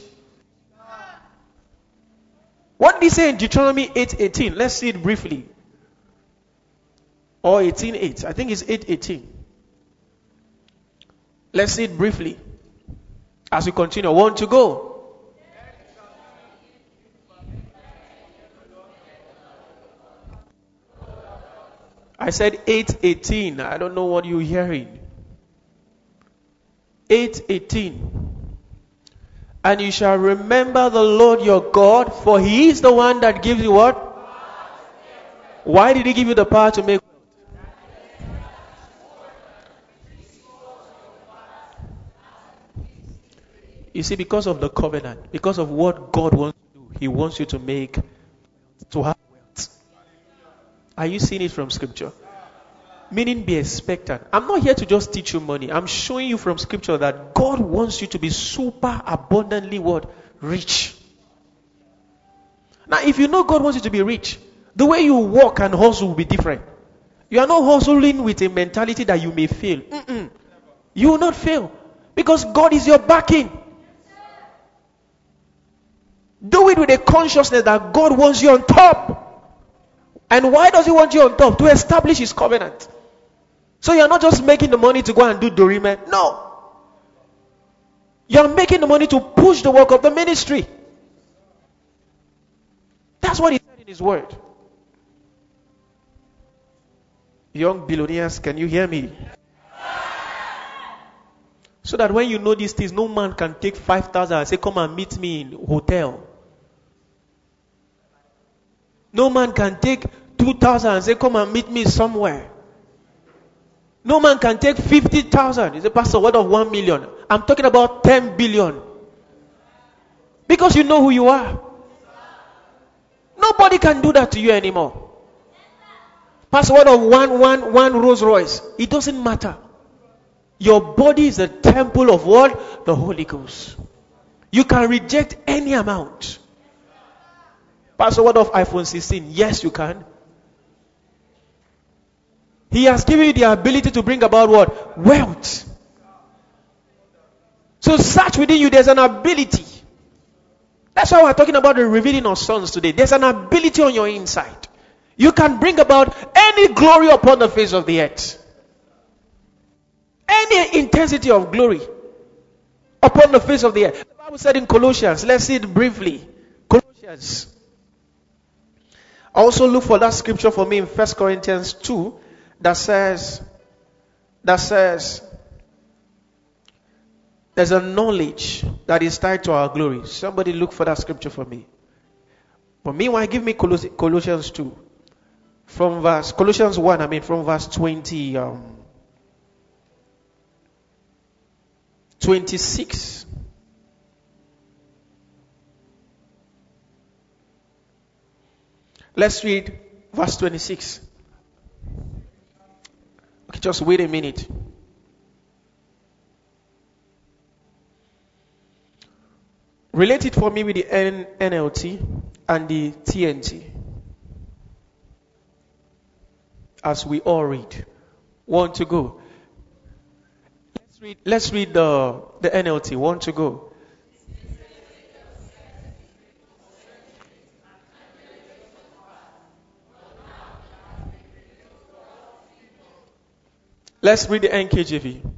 What did he say in Deuteronomy eight eighteen? Let's see it briefly. Or eighteen eight. I think it's eight eighteen. Let's see it briefly. As we continue. One to go. I said eight eighteen. I don't know what you're hearing. eight eighteen. And you shall remember the Lord your God, for he is the one that gives you what? Why did he give you the power to make wealth? You see, because of the covenant, because of what God wants to do, he wants you to make, to have wealth. Are you seeing it from scripture? Meaning be expectant. I'm not here to just teach you money. I'm showing you from scripture that God wants you to be super abundantly what? Rich. Now, if you know God wants you to be rich, the way you walk and hustle will be different. You are not hustling with a mentality that you may fail. Mm-mm. You will not fail. Because God is your backing. Do it with a consciousness that God wants you on top. And why does he want you on top? To establish his covenant. So you're not just making the money to go and do dorime. No. You're making the money to push the work of the ministry. That's what he said in his word. Young billionaires, can you hear me? So that when you know these things, no man can take five thousand and say, come and meet me in hotel. No man can take two thousand and say, come and meet me somewhere. No man can take fifty thousand. He said, Pastor, what of one million? I'm talking about ten billion. Because you know who you are. Nobody can do that to you anymore. Pastor, what of one, one, one Rolls Royce? It doesn't matter. Your body is a temple of what? The Holy Ghost. You can reject any amount. Pastor, what of iPhone sixteen? Yes, you can. He has given you the ability to bring about what? Wealth. So search within you, there's an ability. That's why we're talking about the revealing of sons today. There's an ability on your inside. You can bring about any glory upon the face of the earth. Any intensity of glory upon the face of the earth. The Bible said in Colossians, let's see it briefly. Colossians. Also look for that scripture for me in First Corinthians two that says, that says, there's a knowledge that is tied to our glory. Somebody look for that scripture for me. But meanwhile, give me Coloss- Colossians two. From verse, Colossians one, I mean from verse twenty, um, twenty-six. Let's read verse twenty-six. Okay, just wait a minute. Relate it for me with the N- NLT and the T N T. As we all read. One to go. Let's read, let's read the, the N L T. One to go. Let's read the N K J V.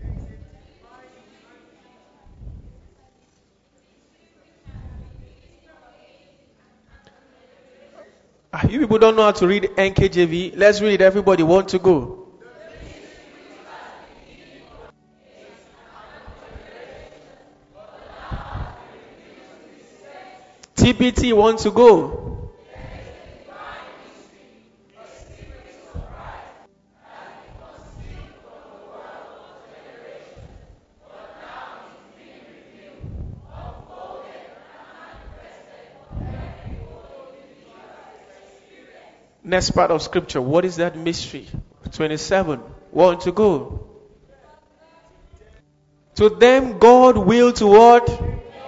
Ah, you people don't know how to read N K J V. Let's read it. Everybody want to go. T P T want to go. Next part of scripture. What is that mystery? twenty-seven. Want to go. To them God will to what?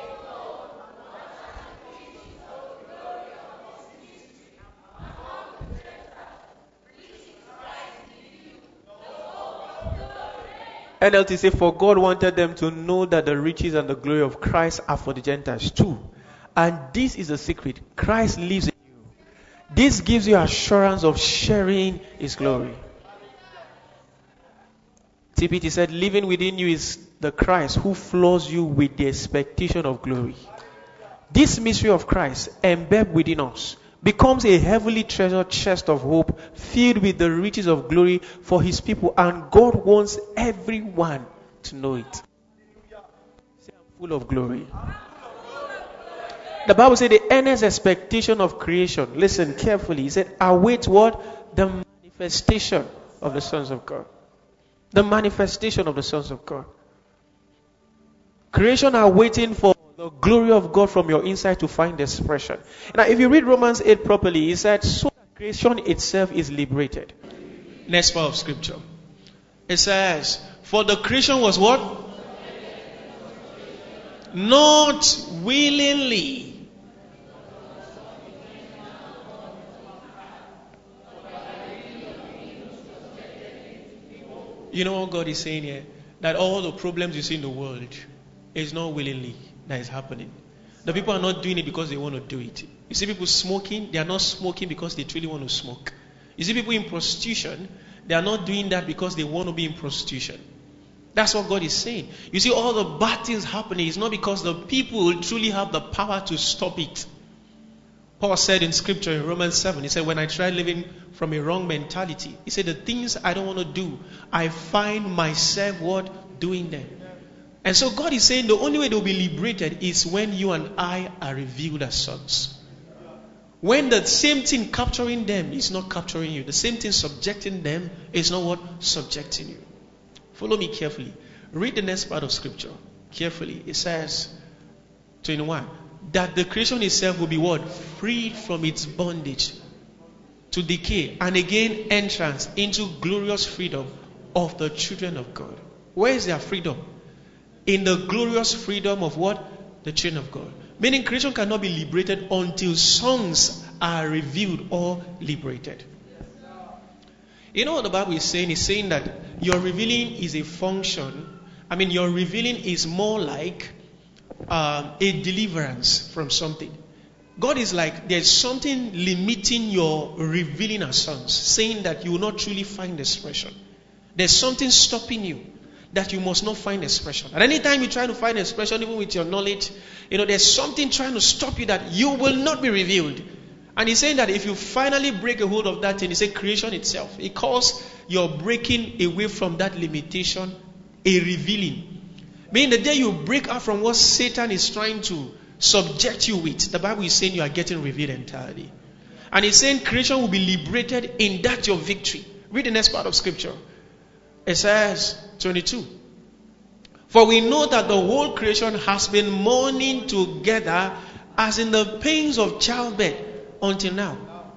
N L T say, for God wanted them to know that the riches and the glory of Christ are for the Gentiles too. And this is a secret. Christ lives in you. This gives you assurance of sharing His glory. T P T said, living within you is the Christ who floors you with the expectation of glory. This mystery of Christ, embedded within us, becomes a heavily treasured chest of hope filled with the riches of glory for His people, and God wants everyone to know it. Say, I'm full of glory. The Bible said the earnest expectation of creation. Listen carefully. He said, await what? The manifestation of the sons of God. The manifestation of the sons of God. Creation are waiting for the glory of God from your inside to find expression. Now, if you read Romans eight properly, he said, so that creation itself is liberated. Next part of scripture. It says, for the creation was what? Not willingly. You know what God is saying here? That all the problems you see in the world is not willingly that is happening. The people are not doing it because they want to do it. You see people smoking, they are not smoking because they truly want to smoke. You see people in prostitution, they are not doing that because they want to be in prostitution. That's what God is saying. You see all the bad things happening is not because the people truly have the power to stop it. Paul said in scripture in Romans seven, he said, when I try living from a wrong mentality, he said, the things I don't want to do, I find myself what? Doing them. And so God is saying the only way they'll be liberated is when you and I are revealed as sons. When the same thing capturing them is not capturing you, the same thing subjecting them is not what? Subjecting you. Follow me carefully. Read the next part of scripture carefully. It says, twenty-one, that the creation itself will be what? Freed from its bondage to decay, and again entrance into glorious freedom of the children of God. Where is their freedom? In the glorious freedom of what? The children of God. Meaning creation cannot be liberated until sons are revealed or liberated. You know what the Bible is saying? It's saying that your revealing is a function. I mean, your revealing is more like um, a deliverance from something. God is like, there's something limiting your revealing as sons, saying that you will not truly find expression. There's something stopping you that you must not find expression. At any time you try to find expression, even with your knowledge, you know, there's something trying to stop you that you will not be revealed. And he's saying that if you finally break a hold of that thing, he said creation itself, it calls your breaking away from that limitation a revealing. Meaning the day you break out from what Satan is trying to subject you with, the Bible is saying you are getting revealed entirely. And he's saying creation will be liberated in that your victory. Read the next part of scripture. It says, twenty-two. For we know that the whole creation has been mourning together as in the pains of childbirth until now.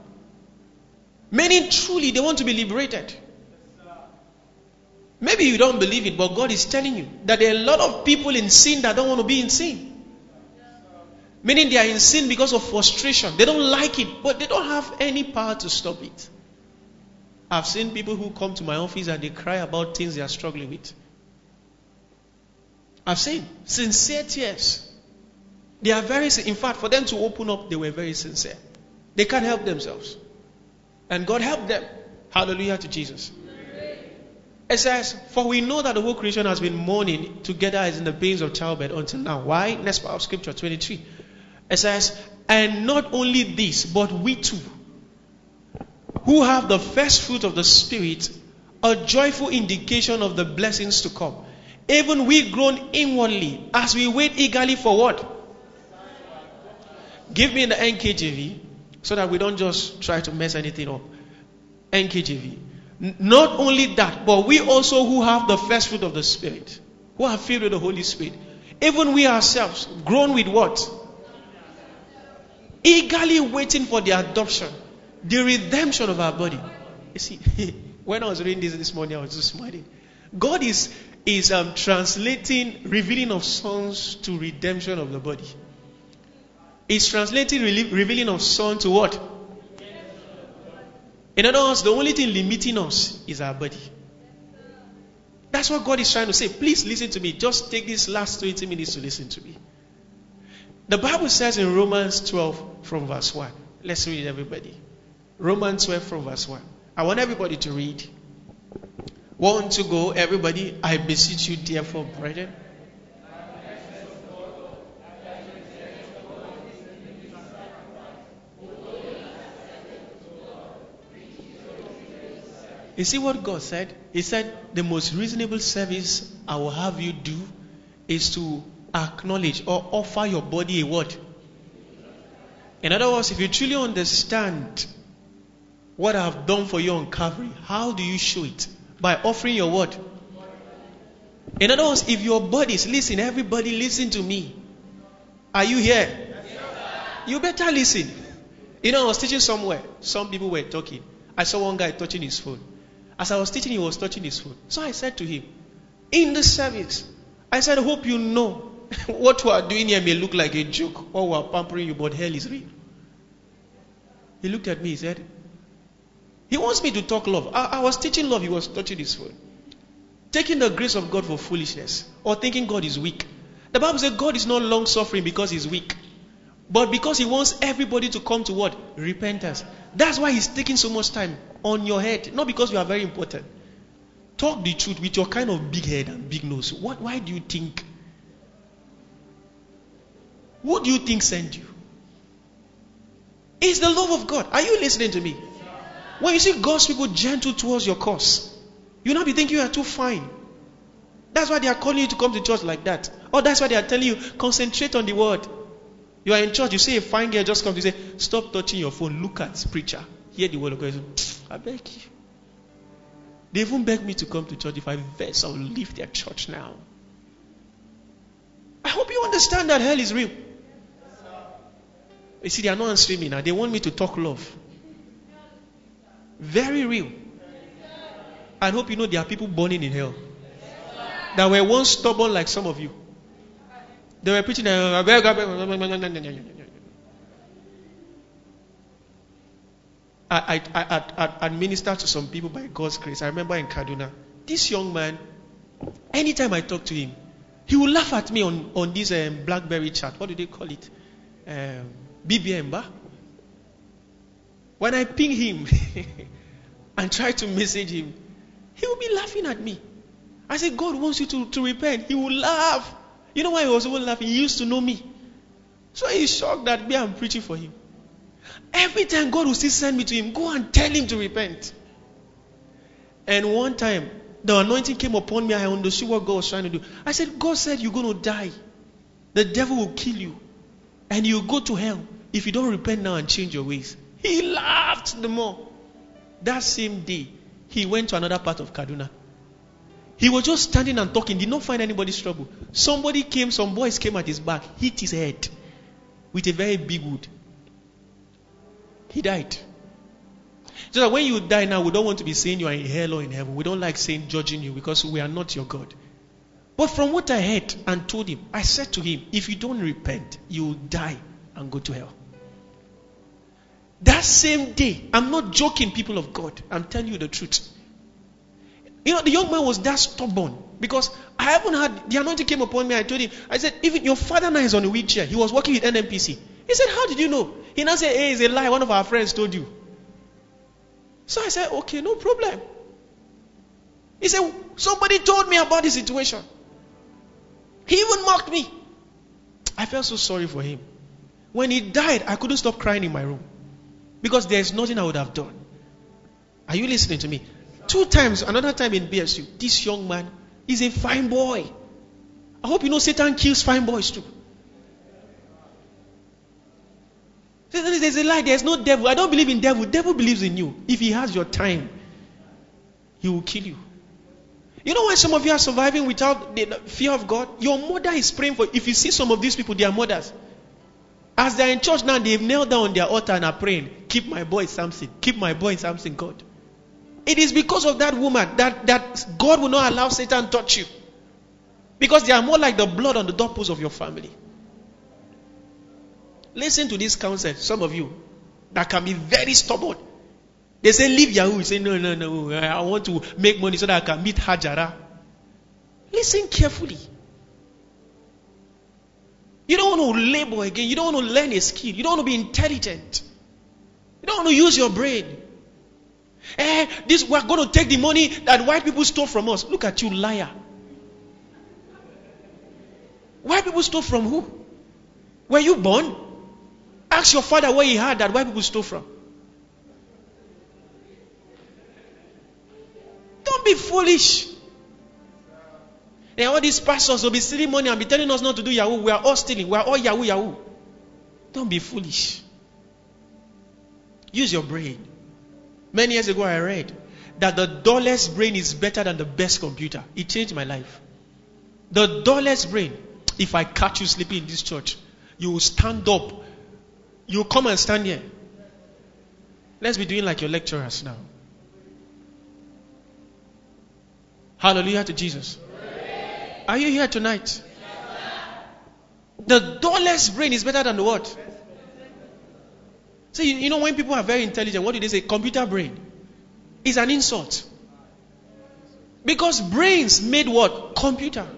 Meaning truly they want to be liberated. Maybe you don't believe it, but God is telling you that there are a lot of people in sin that don't want to be in sin. Meaning they are in sin because of frustration. They don't like it, but they don't have any power to stop it. I've seen people who come to my office and they cry about things they are struggling with. I've seen sincere tears. They are very, in fact, for them to open up, they were very sincere. They can't help themselves. And God helped them. Hallelujah to Jesus. It says, for we know that the whole creation has been mourning together as in the pains of childbirth until now. Why? Next part of scripture, twenty-three. It says, and not only this, but we too, who have the first fruit of the Spirit, a joyful indication of the blessings to come. Even we groan inwardly as we wait eagerly for what? Give me the N K J V so that we don't just try to mess anything up. N K J V. Not only that, but we also who have the first fruit of the Spirit, who are filled with the Holy Spirit, even we ourselves groan with what? Eagerly waiting for the adoption, the redemption of our body. You see, when I was reading this this morning, I was just smiling. God is is um, translating revealing of sons to redemption of the body. It's translating re- revealing of son to what? In other words, the only thing limiting us is our body. That's what God is trying to say. Please listen to me. Just take these last twenty minutes to listen to me. The Bible says in Romans twelve from verse one. Let's read it, everybody. Romans twelve from verse one. I want everybody to read. Want to go, everybody? I beseech you, therefore, brethren. You see what God said? He said, the most reasonable service I will have you do is to acknowledge or offer your body a what? In other words, if you truly understand what I have done for you on Calvary, how do you show it? By offering your what? In other words, if your bodies, listen, everybody listen to me. Are you here? You better listen. You know, I was teaching somewhere. Some people were talking. I saw one guy touching his phone. As I was teaching, he was touching his phone. So I said to him, in the service, I said, I hope you know what we are doing here may look like a joke or we are pampering you, but hell is real. He looked at me, he said, he wants me to talk love. I, I was teaching love, he was touching his phone. Taking the grace of God for foolishness or thinking God is weak. The Bible says God is not long suffering because he's weak, but because he wants everybody to come to what? Repentance. That's why he's taking so much time on your head. Not because you are very important. Talk the truth with your kind of big head and big nose. What? Why do you think? What do you think sent you? It's the love of God. Are you listening to me? When you see God's people gentle towards your cause, you'll not be thinking you are too fine. That's why they are calling you to come to church like that. Or that's why they are telling you, concentrate on the word. You are in church, you see a fine girl just comes, you say, stop touching your phone, look at preacher. Hear the word of God. I beg you. They even beg me to come to church. If I vex, I'll leave their church now. I hope you understand that hell is real. You see, they are not answering me now. They want me to talk love. Very real. I hope you know there are people burning in hell that were once stubborn like some of you. They were preaching. I, I, I, I administered to some people by God's grace. I remember in Kaduna, this young man, anytime I talk to him, he will laugh at me on, on this um, BlackBerry chat. What do they call it? Um, B B M, bah? When I ping him and try to message him, he will be laughing at me. I say, God wants you to, to repent. He will laugh. You know why he was even laughing? He used to know me. So he's shocked that me, I'm preaching for him. Every time God will still send me to him, go and tell him to repent. And one time, the anointing came upon me. I understood what God was trying to do. I said, God said you're going to die. The devil will kill you. And you'll go to hell if you don't repent now and change your ways. He laughed the more. That same day, he went to another part of Kaduna. He was just standing and talking, did not find anybody's trouble. Somebody came, some boys came at his back, hit his head with a very big wood. He died. So that when you die now, we don't want to be saying you are in hell or in heaven. We don't like saying judging you because we are not your God. But from what I heard and told him, I said to him, if you don't repent, you will die and go to hell. That same day, I'm not joking, people of God. I'm telling you the truth. You know, the young man was that stubborn because I haven't had, the anointing came upon me. I told him, I said, even your father now is on a wheelchair. He was working with N M P C. He said, how did you know? He now said, hey, it's a lie. One of our friends told you. So I said, okay, no problem. He said, somebody told me about the situation. He even mocked me. I felt so sorry for him. When he died, I couldn't stop crying in my room. Because there's nothing I would have done. Are you listening to me? Two times, another time in B S U, this young man is a fine boy. I hope you know Satan kills fine boys too. There's a lie, there's no devil. I don't believe in devil. Devil believes in you. If he has your time, he will kill you. You know why some of you are surviving without the fear of God? Your mother is praying for you. If you see some of these people, they are mothers. As they are in church now, they've knelt down on their altar and are praying, keep my boy Samson, keep my boy Samson, God. It is because of that woman that, that God will not allow Satan to touch you. Because they are more like the blood on the doorpost of your family. Listen to this counsel, some of you, that can be very stubborn. They say, leave Yahoo. You say, no, no, no, I want to make money so that I can meet Hajara. Listen carefully. You don't want to labor again. You don't want to learn a skill. You don't want to be intelligent. You don't want to use your brain. Eh, this we're going to take the money that white people stole from us. Look at you, liar. White people stole from who? Were you born? Ask your father where he had that white people stole from. Don't be foolish. And all these pastors will be stealing money and be telling us not to do Yahoo. We are all stealing. We are all Yahoo Yahoo. Don't be foolish. Use your brain. Many years ago I read that the dullest brain is better than the best computer. It changed my life. The dullest brain, if I catch you sleeping in this church, you will stand up. You will come and stand here. Let's be doing like your lecturers now. Hallelujah to Jesus. Are you here tonight? The dullest brain is better than the what? See, you know when people are very intelligent, what do they say? Computer brain. It's an insult. Because brains made what? Computer.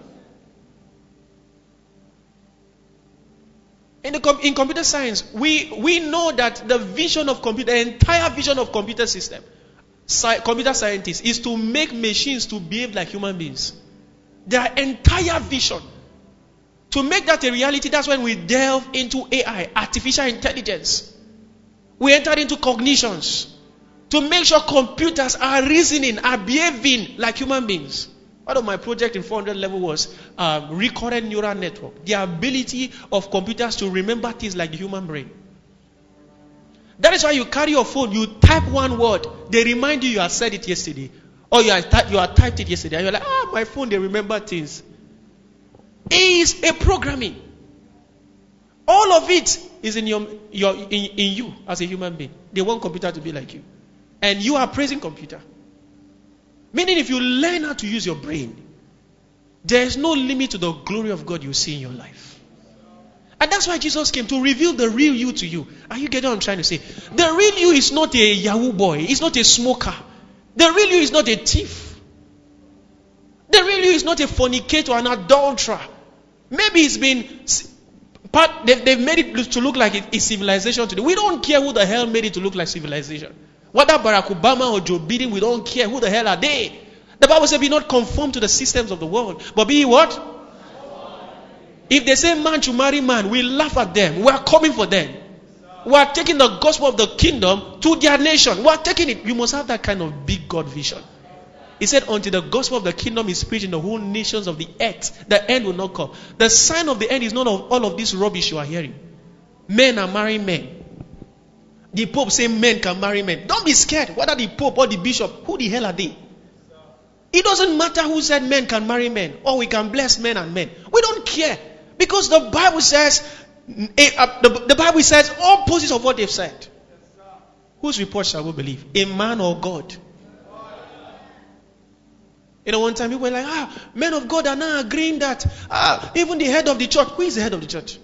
In, the com- in computer science, we, we know that the vision of computer, the entire vision of computer system, sci- computer scientists, is to make machines to behave like human beings. Their entire vision. To make that a reality, that's when we delve into A I, artificial intelligence. We entered into cognitions. To make sure computers are reasoning, are behaving like human beings. Part of my project in four hundred level was um, recurrent neural network. The ability of computers to remember things like the human brain. That is why you carry your phone, you type one word, they remind you you have said it yesterday. Or you have, you have typed it yesterday. And you're like, ah, my phone, they remember things. It is a programming. All of it is in your, your in, in you as a human being. They want computer to be like you. And you are praising computer. Meaning if you learn how to use your brain, there is no limit to the glory of God you see in your life. And that's why Jesus came, to reveal the real you to you. Are you getting what I'm trying to say? The real you is not a Yahoo boy. It's not a smoker. The real you is not a thief. The real you is not a fornicator, an adulterer. Maybe it's been part, they've, they've made it to look like it is civilization today. We don't care who the hell made it to look like civilization. Whether Barack Obama or Joe Biden, we don't care. Who the hell are they? The Bible says be not conformed to the systems of the world, but be what? If they say man should marry man, we laugh at them. We are coming for them. We are taking the gospel of the kingdom to their nation. We are taking it. You must have that kind of big God vision. He said, until the gospel of the kingdom is preached in the whole nations of the earth, the end will not come. The sign of the end is none of all of this rubbish you are hearing. Men are marrying men. The Pope say men can marry men. Don't be scared. Whether the Pope or the Bishop, who the hell are they? It doesn't matter who said men can marry men, or we can bless men and men. We don't care. Because the Bible says, the, the Bible says opposite of what they've said. Whose report shall we believe? A man or God? You know, one time people were like, ah, men of God are now agreeing that ah, even the head of the church. Who is the head of the church?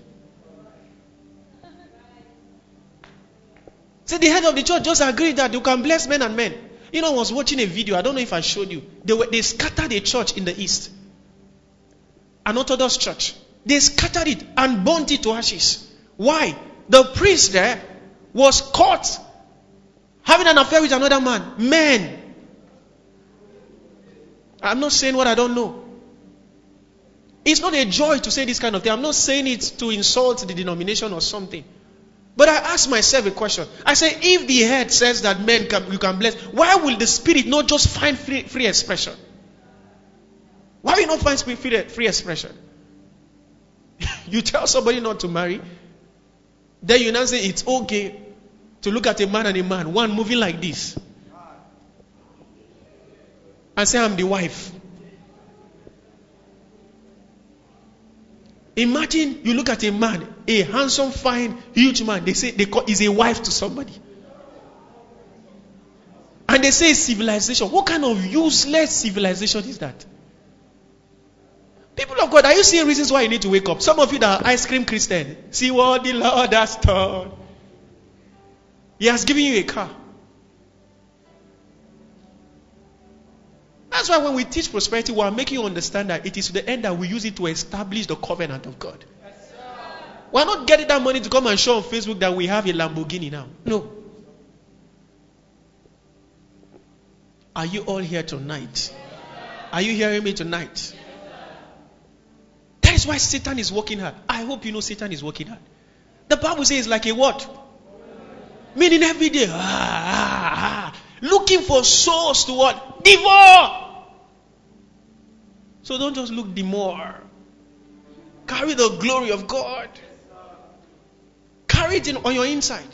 See, the head of the church just agreed that you can bless men and men. You know, I was watching a video. I don't know if I showed you. They were, they scattered a church in the east. An Orthodox church. They scattered it and burnt it to ashes. Why? The priest there was caught having an affair with another man. Men. I'm not saying what I don't know. It's not a joy to say this kind of thing. I'm not saying it to insult the denomination or something. But I ask myself a question. I say, if the head says that men can, you can bless, why will the spirit not just find free, free expression? Why will you not find free, free expression? You tell somebody not to marry, then you now say it's okay to look at a man and a man, one moving like this, and say, I'm the wife. Imagine you look at a man, a handsome, fine, huge man. They say they call is a wife to somebody, and they say civilization. What kind of useless civilization is that? People of God, are you seeing reasons why you need to wake up? Some of you that are ice cream Christian, see what the Lord has done. He has given you a car. That's why when we teach prosperity, we are making you understand that it is to the end that we use it to establish the covenant of God. Yes, we are not getting that money to come and show on Facebook that we have a Lamborghini now. No. Are you all here tonight? Are you hearing me tonight? That is why Satan is working hard. I hope you know Satan is working hard. The Bible says it's like a what? Meaning every day. Ah, ah, ah, looking for souls to what? Devour. So don't just look the more. Carry the glory of God. Carry it in, on your inside.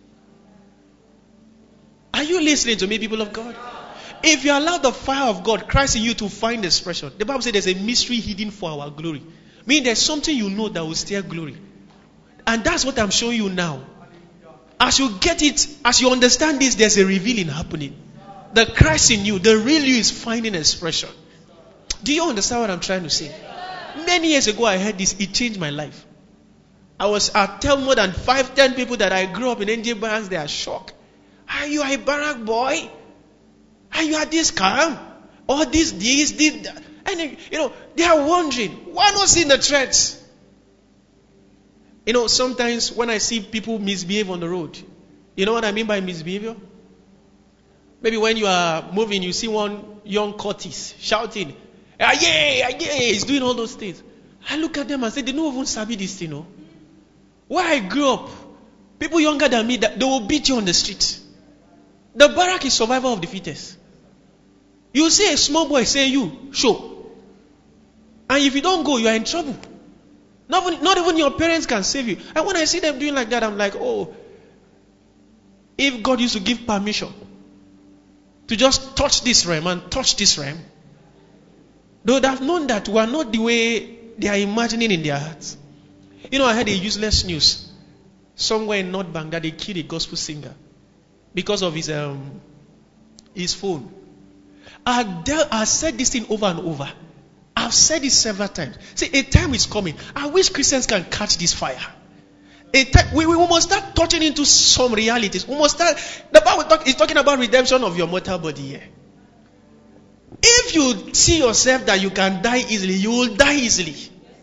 Are you listening to me, people of God? If you allow the fire of God, Christ in you, to find expression, the Bible says there's a mystery hidden for our glory. Meaning there's something you know that will steer glory. And that's what I'm showing you now. As you get it, as you understand this, there's a revealing happening. The Christ in you, the real you, is finding expression. Do you understand what I'm trying to say? Many years ago I heard this, it changed my life. I was, I tell more than five, ten people that I grew up in N J Barracks, they are shocked. Are you a barrack boy? Are you at this camp? Or this, this, this, that? And you know, they are wondering, why not see the threats? You know, sometimes when I see people misbehave on the road, you know what I mean by misbehavior? Maybe when you are moving, you see one young Curtis shouting, ah, yeah, ah, yeah, he's doing all those things. I look at them and say, they don't even sabi this thing, you know. Where I grew up, people younger than me, they will beat you on the street. The barrack is survival of the fittest. You see a small boy say, you, show. And if you don't go, you are in trouble. Not even, not even your parents can save you. And when I see them doing like that, I'm like, oh, if God used to give permission to just touch this realm and touch this realm, they would have known that we are not the way they are imagining in their hearts. You know, I heard a useless news somewhere in North Bank that they killed a gospel singer because of his um his phone. I dealt, I said this thing over and over. I've said it several times. See, a time is coming. I wish Christians can catch this fire. A time, we, we must start touching into some realities. We must start. The Bible talk, is talking about redemption of your mortal body here. If you see yourself that you can die easily, you will die easily.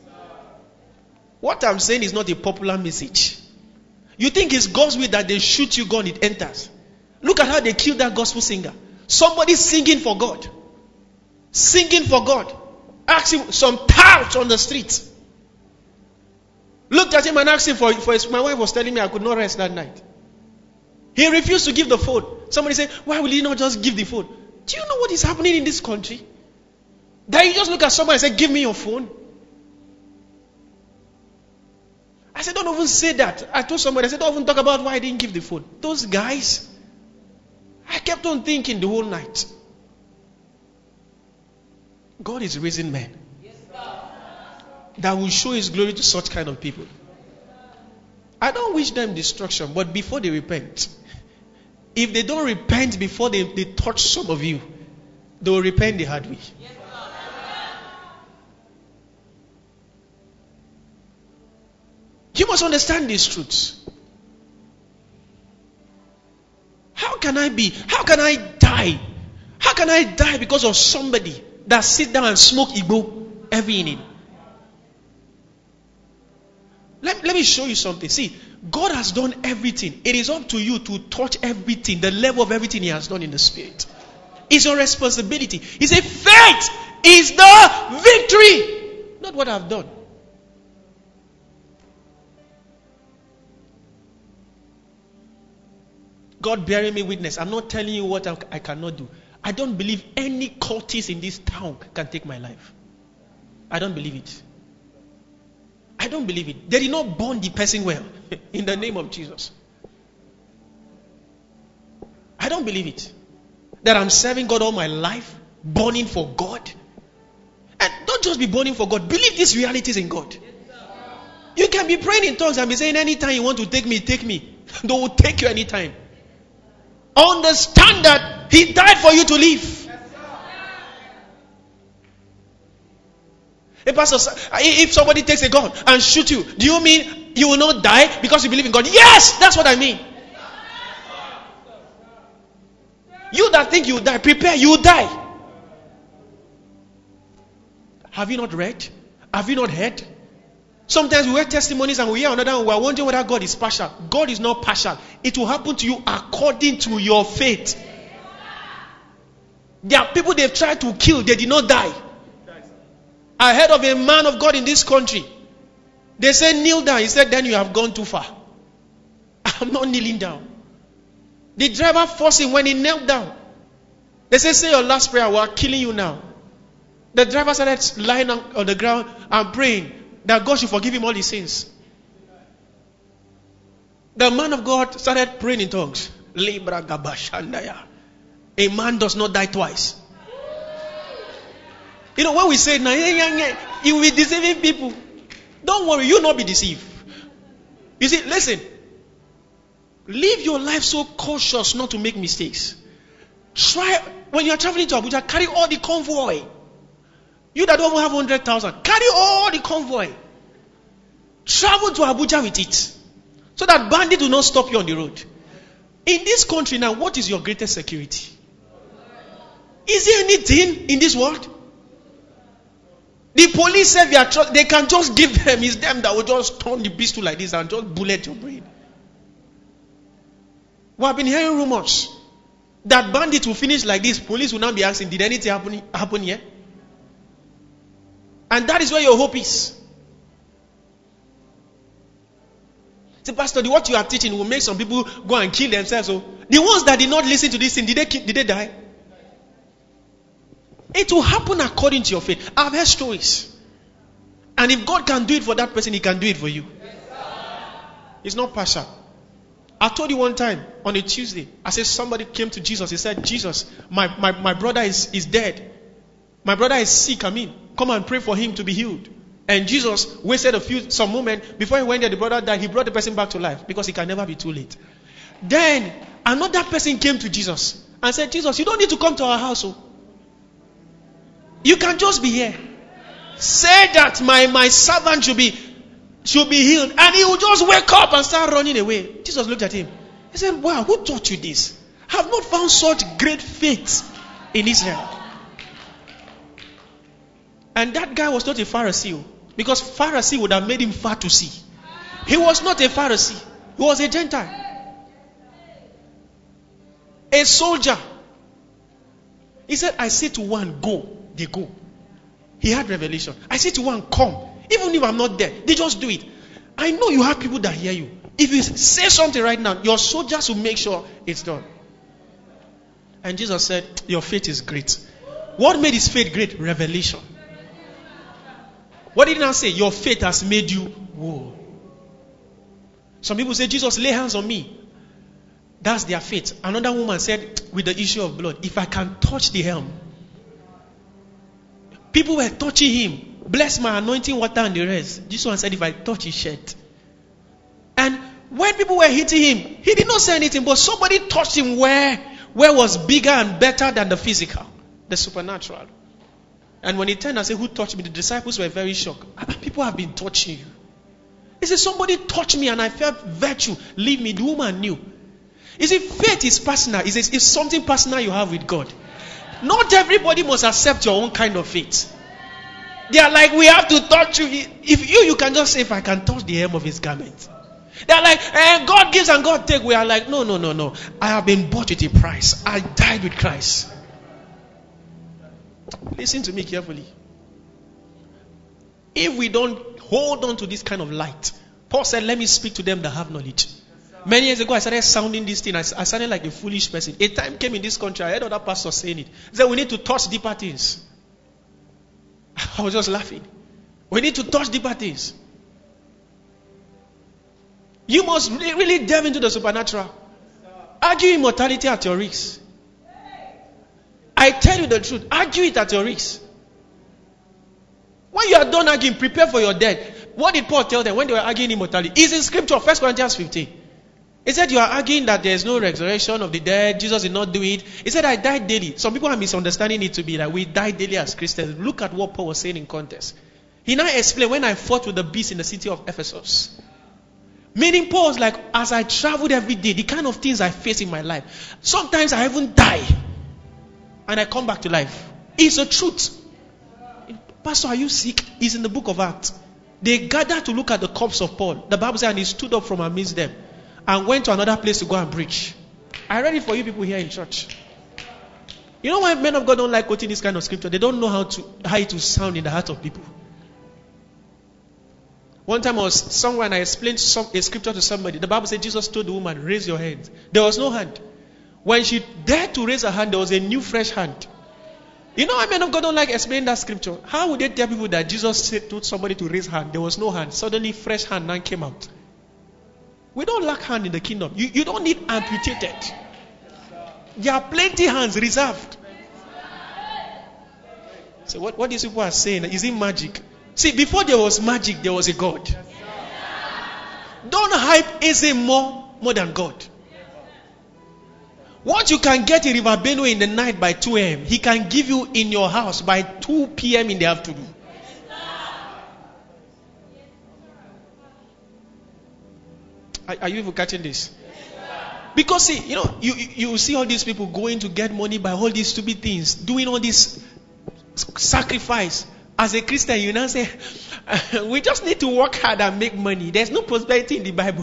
What I'm saying is not a popular message. You think it's God's will that they shoot you gun, it enters. Look at how they killed that gospel singer. Somebody singing for God. Singing for God. Asking some touch on the street. Looked at him and asked him for, for his, my wife was telling me I could not rest that night. He refused to give the phone. Somebody said, why will he not just give the phone? Do you know what is happening in this country? That you just look at someone and say, give me your phone. I said, don't even say that. I told somebody, I said, don't even talk about why I didn't give the phone. Those guys, I kept on thinking the whole night. God is raising men that will show His glory to such kind of people. I don't wish them destruction, but before they repent, if they don't repent before they, they touch some of you, they will repent the hard way. You must understand these truths. How can I be? How can I die? How can I die because of somebody that sit down and smoke Igbo every evening? Let, let me show you something. See, God has done everything. It is up to you to touch everything, the level of everything He has done in the Spirit. It's your responsibility. He said, faith is the victory. Not what I've done. God bearing me witness. I'm not telling you what I, I cannot do. I don't believe any cultist in this town can take my life. I don't believe it. I don't believe it. They did not burn the person well. In the name of Jesus. I don't believe it. That I'm serving God all my life, burning for God. And don't just be burning for God. Believe these realities in God. You can be praying in tongues and be saying, anytime you want to take me, take me. They will take you anytime. Understand that He died for you to live. Hey, Pastor, if somebody takes a gun and shoot you, do you mean you will not die because you believe in God? Yes, that's what I mean. You that think you will die, prepare, you will die. Have you not read? Have you not heard? Sometimes we hear testimonies and we hear another and we are wondering whether God is partial. God is not partial. It will happen to you according to your faith. There are people they've tried to kill, they did not die. I heard of a man of God in this country. They said, kneel down. He said, then you have gone too far. I'm not kneeling down. The driver forced him when he knelt down. They said, say your last prayer, we are killing you now. The driver started lying on, on the ground and praying that God should forgive him all his sins. The man of God started praying in tongues. A man does not die twice. You know, when we say, nah, yeah, yeah, yeah, you will be deceiving people. Don't worry, you will not be deceived. You see, listen. Live your life so cautious not to make mistakes. Try, when you are traveling to Abuja, carry all the convoy. You that don't have one hundred thousand, carry all the convoy. Travel to Abuja with it. So that bandits do not stop you on the road. In this country now, what is your greatest security? Is there anything in this world? The police say they can just give them, it's them that will just turn the pistol like this and just bullet your brain. We have been hearing rumors that bandits will finish like this. Police will not be asking, did anything happen, happen here? And that is where your hope is. See, Pastor, what you are teaching will make some people go and kill themselves. So the ones that did not listen to this thing, did they, did they die? It will happen according to your faith. I've heard stories. And if God can do it for that person, He can do it for you. It's not partial. I told you one time on a Tuesday, I said somebody came to Jesus. He said, Jesus, my, my, my brother is, is dead. My brother is sick, I mean. Come and pray for him to be healed. And Jesus wasted a few, some moment. Before he went there, the brother died. He brought the person back to life because it can never be too late. Then, another person came to Jesus and said, Jesus, you don't need to come to our house. Oh. You can just be here. Say that my, my servant should be, should be healed. And he will just wake up and start running away. Jesus looked at him. He said, wow, who taught you this? I have not found such great faith in Israel. And that guy was not a Pharisee. Because Pharisee would have made him far to see. He was not a Pharisee. He was a Gentile. A soldier. He said, I say to one, go. They go. He had revelation. I say to one, come. Even if I'm not there, they just do it. I know you have people that hear you. If you say something right now, your soldiers will make sure it's done. And Jesus said, your faith is great. What made his faith great? Revelation. What did he now say? Your faith has made you whole. Some people say, Jesus, lay hands on me. That's their faith. Another woman said, with the issue of blood, if I can touch the hem. People were touching him. Bless my anointing water and the rest. Jesus one said, if I touch his shirt. And when people were hitting him, he did not say anything, but somebody touched him where, where was bigger and better than the physical, the supernatural. And when he turned and said, who touched me? The disciples were very shocked. People have been touching you. He said, somebody touched me and I felt virtue leave me. The woman knew. You see, faith is personal. It's, it's something personal you have with God. Not everybody must accept your own kind of faith. They are like, we have to touch you. If you, you can just say, if I can touch the hem of his garment. They are like, eh, God gives and God takes. We are like, no, no, no, no. I have been bought with a price. I died with Christ. Listen to me carefully. If we don't hold on to this kind of light, Paul said, let me speak to them that have knowledge. Many years ago, I started sounding this thing. I, I sounded like a foolish person. A time came in this country, I heard other pastors saying it. He said, we need to touch deeper things. I was just laughing. We need to touch deeper things. You must really, really delve into the supernatural. Argue immortality at your risk. I tell you the truth. Argue it at your risk. When you are done arguing, prepare for your death. What did Paul tell them when they were arguing immortality? It's in scripture, First Corinthians fifteen. He said, you are arguing that there is no resurrection of the dead. Jesus did not do it. He said, I died daily. Some people are misunderstanding it to be that we die daily as Christians. Look at what Paul was saying in context. He now explained, when I fought with the beast in the city of Ephesus. Meaning Paul was like, as I traveled every day, the kind of things I face in my life. Sometimes I even die. And I come back to life. It's the truth. Pastor, are you sick? It's in the book of Acts. They gathered to look at the corpse of Paul. The Bible says, and he stood up from amidst them and went to another place to go and preach. I read it for you people here in church. You know why men of God don't like quoting this kind of scripture? They don't know how to how it will sound in the heart of people. One time I was somewhere and I explained some, a scripture to somebody. The Bible said Jesus told the woman, raise your hand. There was no hand. When she dared to raise her hand, there was a new fresh hand. You know why men of God don't like explaining that scripture? How would they tell people that Jesus said, told somebody to raise hand? There was no hand. Suddenly fresh hand now came out. We don't lack hand in the kingdom. You, you don't need amputated. There are plenty hands reserved. So what, what these people are saying, is it magic? See, before there was magic, there was a God. Don't hype Eze more, more than God. What you can get in River Benue in the night by two a.m., he can give you in your house by two p.m. in the afternoon. Are, are you even catching this? Because see, you know, you, you you see all these people going to get money by all these stupid things, doing all this sacrifice. As a Christian, you now say, we just need to work hard and make money. There's no prosperity in the Bible.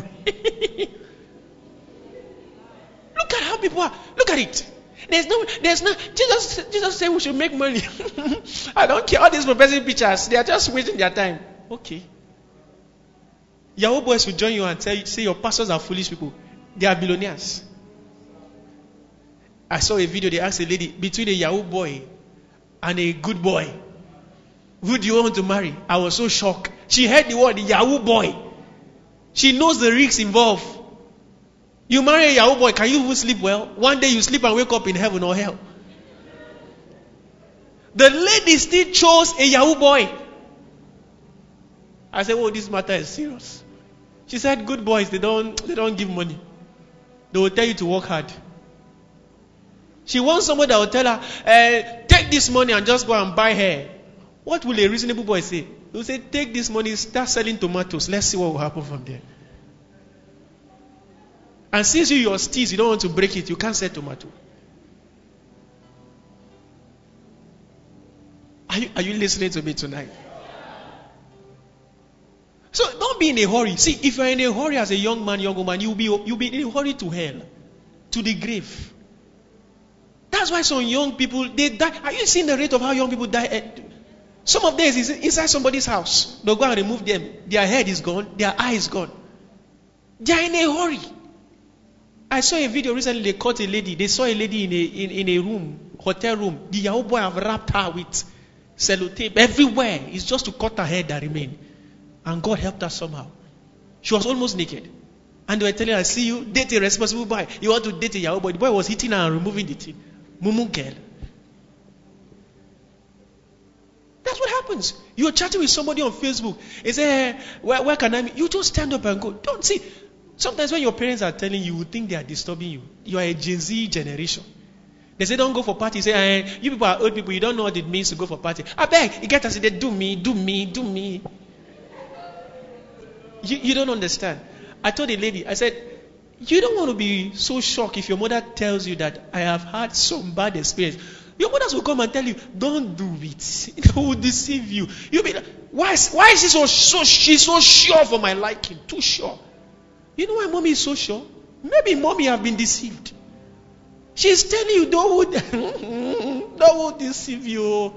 Look at how people are. Look at it. There's no, there's no, Jesus, Jesus said we should make money. I don't care. All these professing preachers, they are just wasting their time. Okay. Yahoo boys will join you and tell you, say your pastors are foolish people. They are billionaires. I saw a video, they asked a lady, between a Yahoo boy and a good boy, who do you want to marry? I was so shocked. She heard the word Yahoo boy. She knows the risks involved. You marry a Yahoo boy, can you even sleep well? One day you sleep and wake up in heaven or hell. The lady still chose a Yahoo boy. I said, oh, this matter is serious. She said, good boys, they don't, they don't give money. They will tell you to work hard. She wants someone that will tell her, uh, take this money and just go and buy hair. What will a reasonable boy say? He will say, take this money, start selling tomatoes. Let's see what will happen from there. And since you, your steez, you don't want to break it, you can't sell tomato. Are you, are you listening to me tonight? So don't be in a hurry. See, if you're in a hurry as a young man, young woman, you'll be, you'll be in a hurry to hell, to the grave. That's why some young people, they die. Are you seeing the rate of how young people die? Some of them is inside somebody's house. They'll go and remove them. Their head is gone. Their eye is gone. They are in a hurry. I saw a video recently. They caught a lady. They saw a lady in a in, in a room, hotel room. The Yahoo boy have wrapped her with sellotape everywhere. It's just to cut her head that remained. And God helped her somehow. She was almost naked. And they were telling her, see you, date a responsible boy. You want to date a Yahoo boy. The boy was hitting her and removing the thing. Mumu girl. That's what happens. You're chatting with somebody on Facebook. They say, hey, where, where can I meet? You just stand up and go. Don't see. Sometimes when your parents are telling you, you think they are disturbing you. You are a Gen Z generation. They say, don't go for party. Say, hey, you people are old people. You don't know what it means to go for party. I beg. You get us. They do me, do me, do me. You, you don't understand. I told a lady, I said, you don't want to be so shocked if your mother tells you that I have had some bad experience. Your mothers will come and tell you, don't do it. They will deceive you. You'll be like, why is, why is she so, so, she's so sure for my liking? Too sure. You know why mommy is so sure? Maybe mommy have been deceived. She's telling you, don't would, don't would deceive you.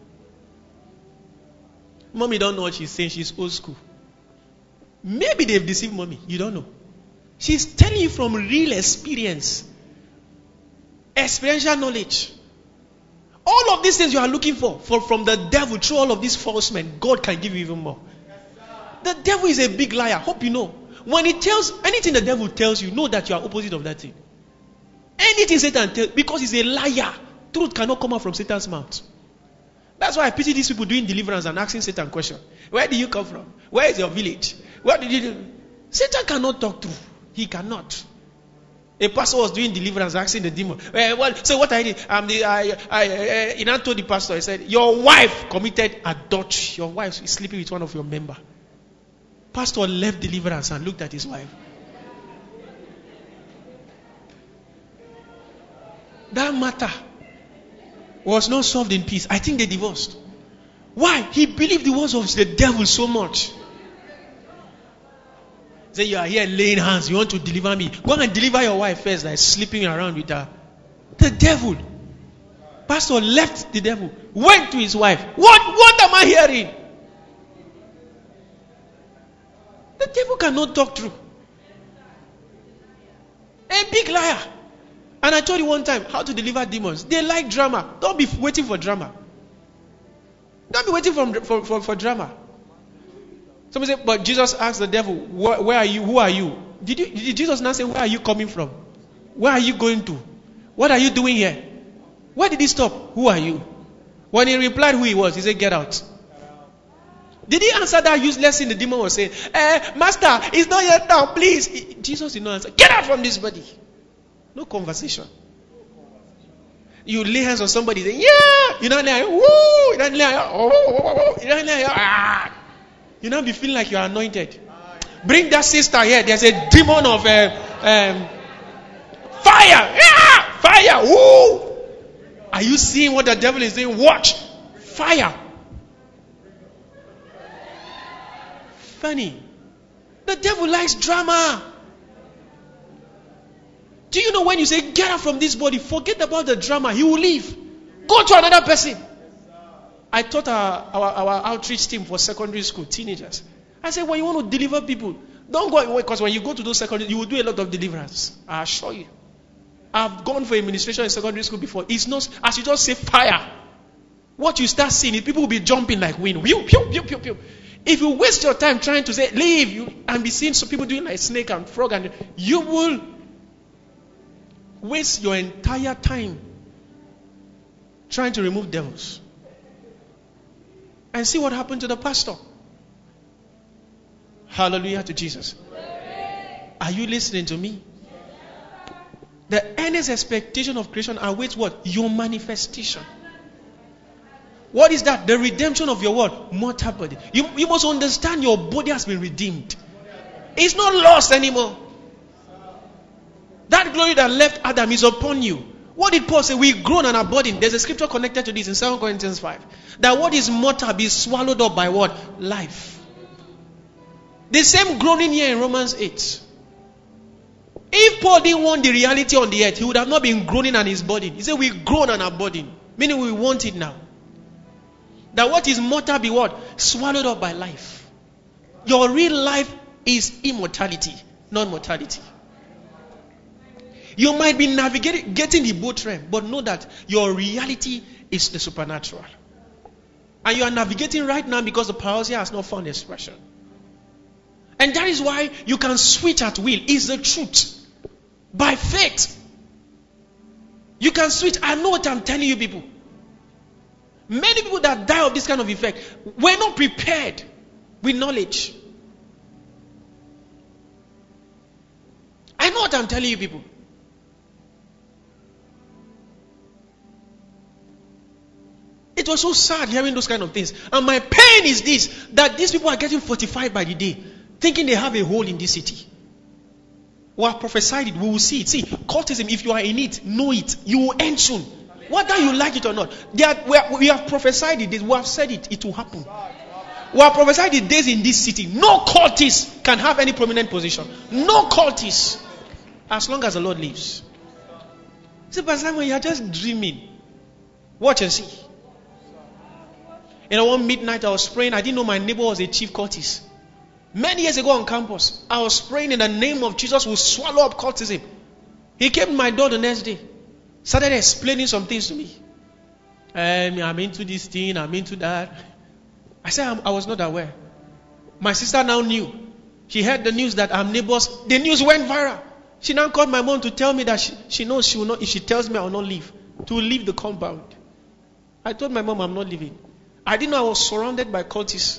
Mommy don't know what she's saying. She's old school. Maybe they've deceived mommy. You don't know. She's telling you from real experience. Experiential knowledge. All of these things you are looking for, for from the devil through all of these false men, God can give you even more. The devil is a big liar. Hope you know. When he tells anything the devil tells you, know that you are opposite of that thing. Anything Satan tells, because he's a liar, truth cannot come out from Satan's mouth. That's why I pity these people doing deliverance and asking Satan questions. Where did you come from? Where is your village? What did you do? Satan cannot talk truth. He cannot. A pastor was doing deliverance, asking the demon, eh, what, so what I did? Um, the, I, I, I, he now told the pastor, he said, your wife committed adultery. Your wife is sleeping with one of your members. Pastor left deliverance and looked at his wife. That matter was not solved in peace. I think they divorced. Why? He believed the words of the devil so much. Say, you are here laying hands, you want to deliver me. Go and deliver your wife first, like sleeping around with her. The devil. Pastor left the devil, went to his wife. What, what am I hearing? The devil cannot talk true. A big liar. And I told you one time how to deliver demons. They like drama. Don't be waiting for drama. Don't be waiting for, for, for, for drama. Somebody say, but Jesus asked the devil, where, where are you? Who are you? Did, you? did Jesus not say, where are you coming from? Where are you going to? What are you doing here? Where did he stop? Who are you? When he replied who he was, he said, get out. Did he answer that useless thing the demon was saying? Eh, Master, it's not yet now, please. He, Jesus did not answer. Get out from this body. No conversation. You lay hands on somebody, say, yeah. You don't lay, woo. You don't lay, oh. You don't lay, ah. You now be feeling like you are anointed. Bring that sister here. There's a demon of uh, um, fire. Yeah, fire. Woo. Are you seeing what the devil is saying? Watch. Fire. Funny. The devil likes drama. Do you know when you say, get out from this body, forget about the drama, he will leave. Go to another person. I taught our, our, our outreach team for secondary school, teenagers. I said, when you want to deliver people, don't go away, because when you go to those secondary, you will do a lot of deliverance. I assure you. I've gone for administration in secondary school before. It's not, as you just say fire, what you start seeing is people will be jumping like wind. Pew, pew, pew, pew, pew. If you waste your time trying to say, leave, you, and be seeing some people doing like snake and frog, and you will waste your entire time trying to remove devils. And see what happened to the pastor. Hallelujah to Jesus. Are you listening to me? The earnest expectation of creation awaits what? Your manifestation. What is that? The redemption of your what? Mortal body. You, you must understand your body has been redeemed. It's not lost anymore. That glory that left Adam is upon you. What did Paul say? We groan and are burdened. There's a scripture connected to this in Second Corinthians five. That what is mortal be swallowed up by what? Life. The same groaning here in Romans eight. If Paul didn't want the reality on the earth, he would have not been groaning and his body. He said we groan and are burdened. Meaning we want it now. That what is mortal be what? Swallowed up by life. Your real life is immortality, not mortality. You might be navigating, getting the boat realm, but know that your reality is the supernatural. And you are navigating right now because the parousia has not found expression. And that is why you can switch at will. It's the truth. By faith. You can switch. I know what I'm telling you people. Many people that die of this kind of effect were not prepared with knowledge. I know what I'm telling you people. It was so sad hearing those kind of things. And my pain is this, that these people are getting fortified by the day, thinking they have a hole in this city. We have prophesied it, we will see it. See, cultism, if you are in it, know it. You will end soon. Whether you like it or not. Are, we, are, we have prophesied it, we have said it, it will happen. We have prophesied the days in this city. No cultist can have any prominent position. No cultist. As long as the Lord lives. See, Pastor Simon, you're just dreaming. Watch and see. You know, one midnight I was praying. I didn't know my neighbor was a chief cultist. Many years ago on campus, I was praying in the name of Jesus will swallow up cultism. He came to my door the next day. Started explaining some things to me. Um, I'm into this thing, I'm into that. I said I'm, I was not aware. My sister now knew. She heard the news that our neighbors, the news went viral. She now called my mom to tell me that she, she knows she will not, if she tells me I will not leave, to leave the compound. I told my mom I'm not leaving. I didn't know I was surrounded by cultists.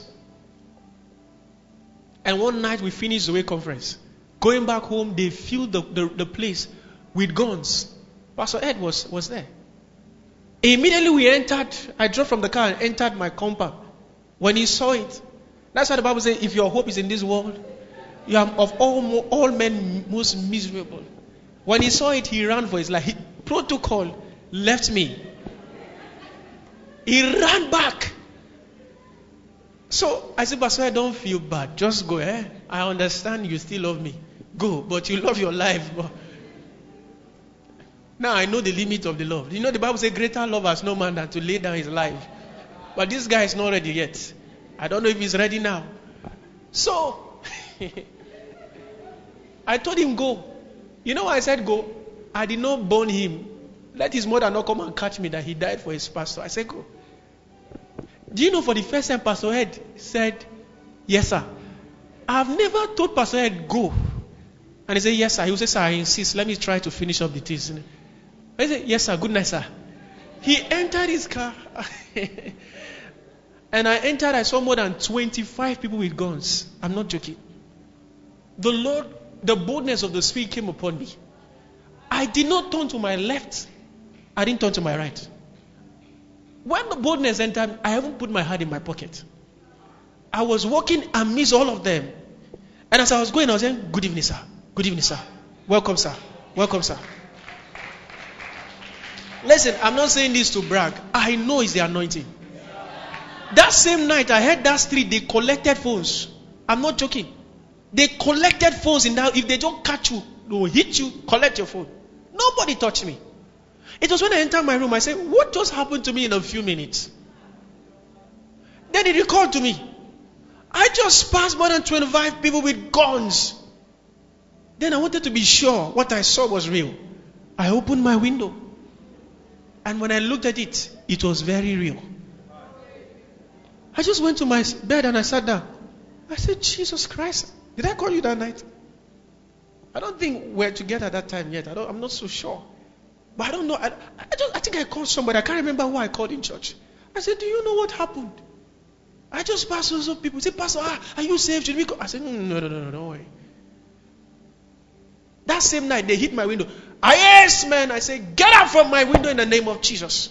And one night we finished the way conference. Going back home, they filled the, the, the place with guns. Pastor Ed was, was there. Immediately we entered, I drove from the car and entered my compound. When he saw it, that's why the Bible says, if your hope is in this world, you are of all, all men most miserable. When he saw it, he ran for his life. He, protocol left me. He ran back. So I said, Pastor, I don't feel bad. Just go. Eh? I understand you still love me. Go, but you love your life. Now I know the limit of the love. You know the Bible says, greater love has no man than to lay down his life. But this guy is not ready yet. I don't know if he's ready now. So, I told him go. You know why I said go? I did not burn him. Let his mother not come and catch me that he died for his pastor. I said go. Do you know for the first time Pastor Ed said, yes sir. I've never told Pastor Ed go. And he said, yes sir. He will say, sir, I insist. Let me try to finish up the things. I said, yes sir, good night sir. He entered his car. And I entered, I saw more than twenty-five people with guns. I'm not joking. The Lord, the boldness of the Spirit came upon me. I did not turn to my left. I didn't turn to my right. When the boldness entered, I haven't put my hand in my pocket. I was walking amidst all of them. And as I was going, I was saying, good evening, sir. Good evening, sir. Welcome, sir. Welcome, sir. Listen, I'm not saying this to brag. I know it's the anointing. That same night, I heard that street, they collected phones. I'm not joking. They collected phones in that. If they don't catch you, they will hit you, collect your phone. Nobody touched me. It was when I entered my room, I said, what just happened to me in a few minutes? Then it recalled to me. I just passed more than twenty-five people with guns. Then I wanted to be sure what I saw was real. I opened my window. And when I looked at it, it was very real. I just went to my bed and I sat down. I said, Jesus Christ, did I call you that night? I don't think we're together at that time yet. I don't, I'm not so sure. But I don't know. I, I, just, I think I called somebody. I can't remember who I called in church. I said, do you know what happened? I just passed those people. Say, Pastor, ah, are you saved? Should we go? I said, no, no, no, no, don't worry. That same night, they hit my window. I yes, man. I said, get out from my window in the name of Jesus.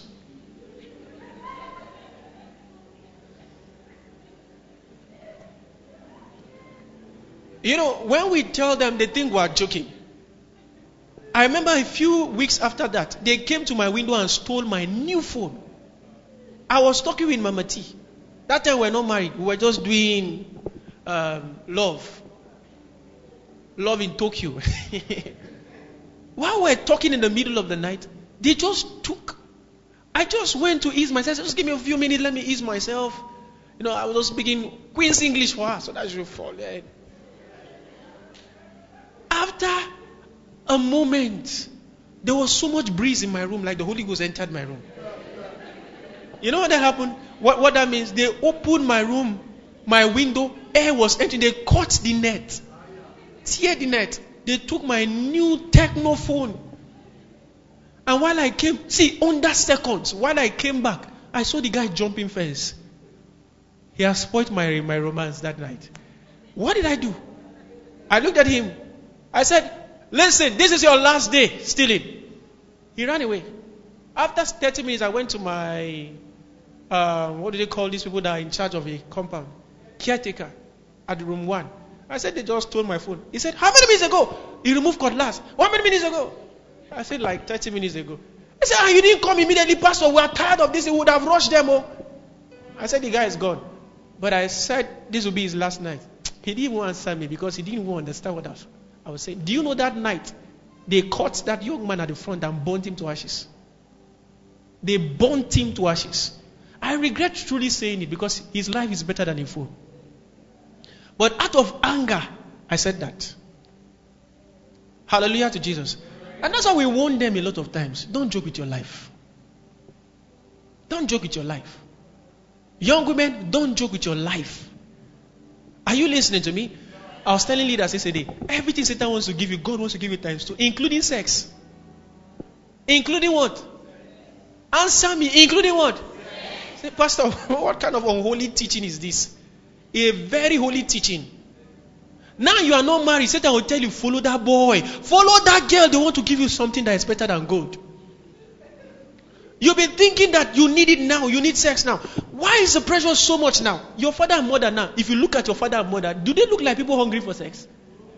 You know, when we tell them, they think we are joking. I remember a few weeks after that, they came to my window and stole my new phone. I was talking with Mama T. That time we were not married. We were just doing um, love. Love in Tokyo. While we were talking in the middle of the night, they just took. I just went to ease myself. Just give me a few minutes, let me ease myself. You know, I was just speaking Queen's English for her, so that should fall there. After a moment, there was so much breeze in my room, like the Holy Ghost entered my room. You know what that happened? What, what that means? They opened my room, my window, air was entering. They caught the net, tear the net. They took my new Techno phone. And while I came, see, under seconds, while I came back, I saw the guy jumping fence. He has spoiled my, my romance that night. What did I do? I looked at him. I said, listen, this is your last day stealing. He ran away. After thirty minutes, I went to my, uh, what do they call these people that are in charge of a compound? Caretaker at room one. I said, they just stole my phone. He said, how many minutes ago? He removed cutlass. How many minutes ago? I said, like thirty minutes ago. He said, ah, you didn't come immediately, Pastor. We are tired of this. He would have rushed them. Oh. I said, the guy is gone. But I said, this will be his last night. He didn't even answer me because he didn't even understand what I was, I was saying. Do you know that night? They caught that young man at the front and burnt him to ashes. They burnt him to ashes. I regret truly saying it because his life is better than a fool. But out of anger, I said that. Hallelujah to Jesus. And that's how we warn them a lot of times. Don't joke with your life. Don't joke with your life. Young women, don't joke with your life. Are you listening to me? I was telling leaders yesterday, everything Satan wants to give you, God wants to give you times two, including sex. Including what? Answer me, including what? Say, Pastor, what kind of unholy teaching is this? A very holy teaching. Now you are not married, Satan will tell you, follow that boy, follow that girl, they want to give you something that is better than gold. You've been thinking that you need it now, you need sex now. Why is the pressure so much now? Your father and mother now, if you look at your father and mother, do they look like people hungry for sex?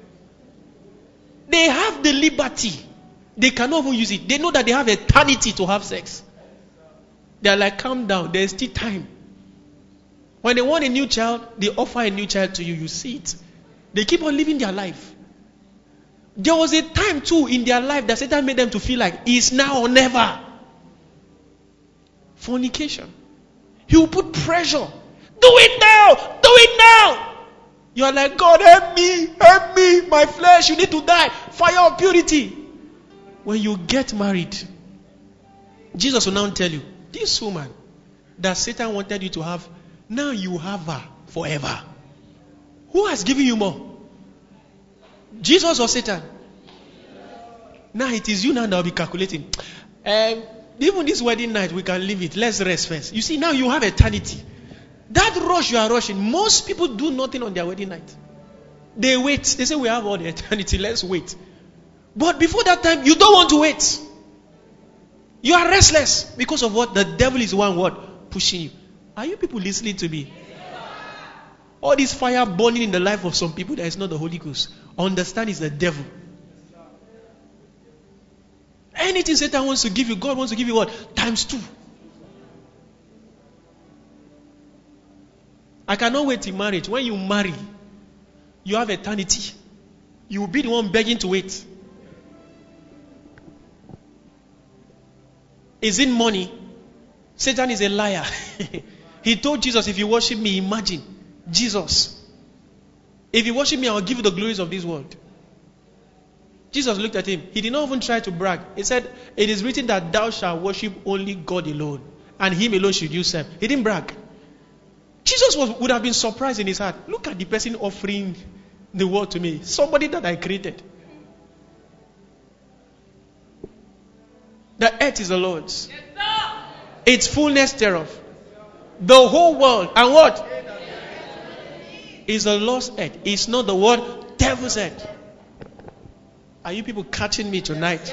They have the liberty. They cannot even use it. They know that they have eternity to have sex. They are like, calm down, there is still time. When they want a new child, they offer a new child to you, you see it. They keep on living their life. There was a time too in their life that Satan made them to feel like it's now or never. Fornication. He will put pressure. Do it now! Do it now! You are like, God, help me! Help me! My flesh, you need to die. Fire of purity. When you get married, Jesus will now tell you, this woman that Satan wanted you to have, now you have her forever. Who has given you more? Jesus or Satan? Now it is you now that will be calculating. Um, even this wedding night, we can leave it. Let's rest first. You see, now you have eternity. That rush you are rushing, most people do nothing on their wedding night. They wait. They say, we have all the eternity. Let's wait. But before that time, you don't want to wait. You are restless because of what? The devil is one word pushing you. Are you people listening to me? All this fire burning in the life of some people that is not the Holy Ghost. Understand it's the devil. Anything Satan wants to give you, God wants to give you what? Times two. I cannot wait till marriage. When you marry, you have eternity. You will be the one begging to wait. Is it money? Satan is a liar. He told Jesus, if you worship me, imagine. Jesus. If you worship me, I will give you the glories of this world. Jesus looked at him. He did not even try to brag. He said, it is written that thou shalt worship only God alone, and him alone should you serve. He didn't brag. Jesus was, would have been surprised in his heart. Look at the person offering the world to me. Somebody that I created. The earth is the Lord's. Its fullness thereof. The whole world. And what? Is the Lord's earth. It's not the word devil's earth. Are you people catching me tonight?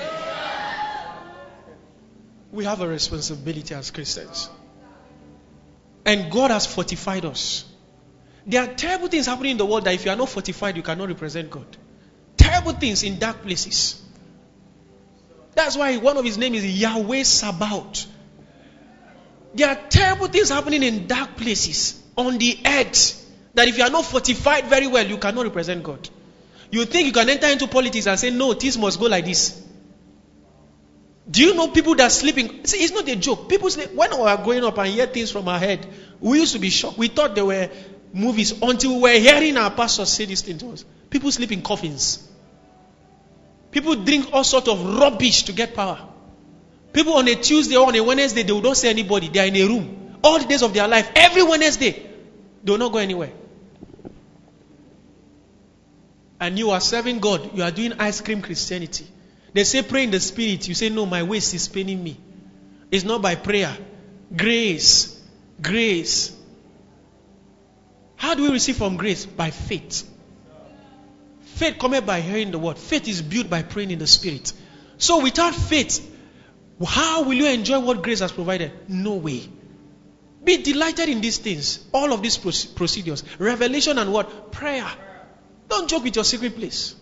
We have a responsibility as Christians. And God has fortified us. There are terrible things happening in the world that if you are not fortified, you cannot represent God. Terrible things in dark places. That's why one of his names is Yahweh Sabaoth. There are terrible things happening in dark places on the earth that if you are not fortified very well, you cannot represent God. You think you can enter into politics and say, no, this must go like this. Do you know people that are sleeping? See, it's not a joke. People sleep. When we were growing up and hear things from our head, we used to be shocked. We thought they were movies until we were hearing our pastors say this thing to us. People sleep in coffins. People drink all sorts of rubbish to get power. People on a Tuesday or on a Wednesday, they will not see anybody. They are in a room. All the days of their life, every Wednesday, they will not go anywhere. And you are serving God. You are doing ice cream Christianity. They say pray in the spirit. You say no, my waist is paining me. It's not by prayer. Grace. Grace. How do we receive from grace? By faith. Faith cometh by hearing the word. Faith is built by praying in the spirit. So without faith, how will you enjoy what grace has provided? No way. Be delighted in these things. All of these procedures. Revelation and what? Prayer. Don't joke with your secret place.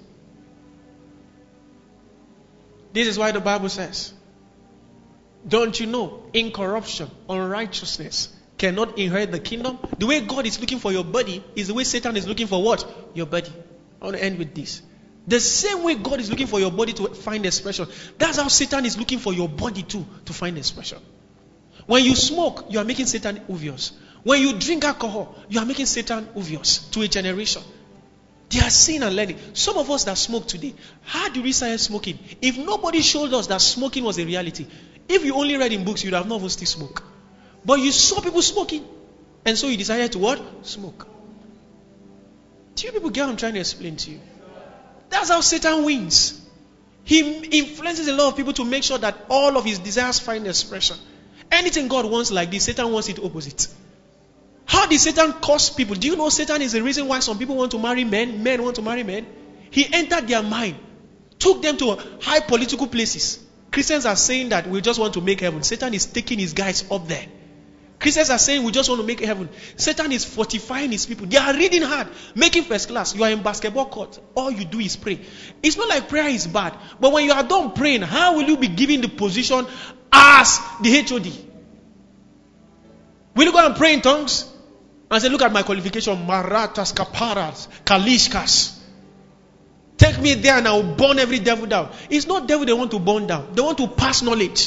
This is why the Bible says, don't you know, incorruption, unrighteousness cannot inherit the kingdom? The way God is looking for your body is the way Satan is looking for what? Your body. I want to end with this. The same way God is looking for your body to find expression, that's how Satan is looking for your body too to find expression. When you smoke, you are making Satan obvious. When you drink alcohol, you are making Satan obvious to a generation. They are seeing and learning. Some of us that smoke today, how did we start smoking? If nobody showed us that smoking was a reality, if you only read in books, you'd have not even still smoke. But you saw people smoking, and so you decided to what? Smoke. Do you people get what I'm trying to explain to you? That's how Satan wins. He influences a lot of people to make sure that all of his desires find expression. Anything God wants like this, Satan wants it opposite. How did Satan cause people? Do you know Satan is the reason why some people want to marry men, men want to marry men? He entered their mind, took them to high political places. Christians are saying that we just want to make heaven. Satan is taking his guys up there. Christians are saying we just want to make heaven. Satan is fortifying his people. They are reading hard, making first class. You are in basketball court. All you do is pray. It's not like prayer is bad. But when you are done praying, how will you be given the position as the H O D? Will you go and pray in tongues? And say, look at my qualification. Maratas, kaparas, kalishkas. Take me there and I will burn every devil down. It's not devil they want to burn down. They want to pass knowledge.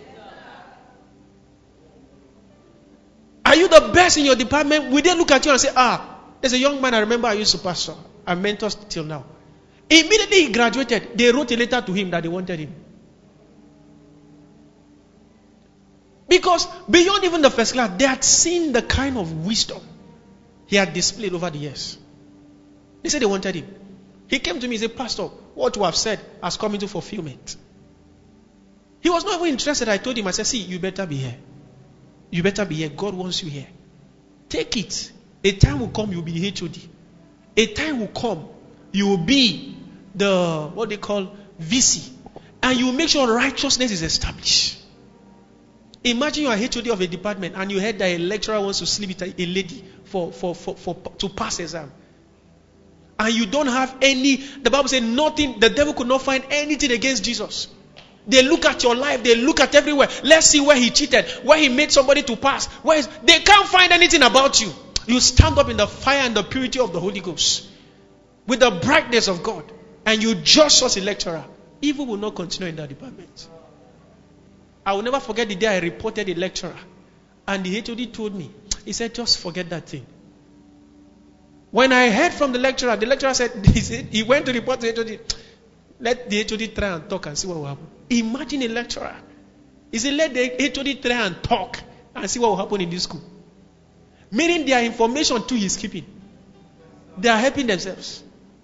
Are you the best in your department? Will they look at you and say, ah, there's a young man I remember I used to pastor. I mentor till now. Immediately he graduated, they wrote a letter to him that they wanted him. Because beyond even the first class, they had seen the kind of wisdom he had displayed over the years. They said they wanted him. He came to me and said, Pastor, what you have said has come into fulfillment. He was not even interested. I told him, I said, see, you better be here. You better be here. God wants you here. Take it. A time will come, you will be the H O D. A time will come, you will be the, what they call, V C. And you will make sure righteousness is established. Imagine you are H O D of a department and you heard that a lecturer wants to sleep with a lady for, for, for, for, to pass exam. And you don't have any, the Bible says nothing, the devil could not find anything against Jesus. They look at your life, they look at everywhere. Let's see where he cheated, where he made somebody to pass. Where is, they can't find anything about you. You stand up in the fire and the purity of the Holy Ghost. With the brightness of God. And you judge such a lecturer. Evil will not continue in that department. I will never forget the day I reported a lecturer. And the H O D told me, he said, just forget that thing. When I heard from the lecturer, the lecturer said, he, said, he went to report to the H O D. Let the H O D try and talk and see what will happen. Imagine a lecturer. He said, let the H O D try and talk and see what will happen in this school. Meaning their information too is keeping. They are helping themselves.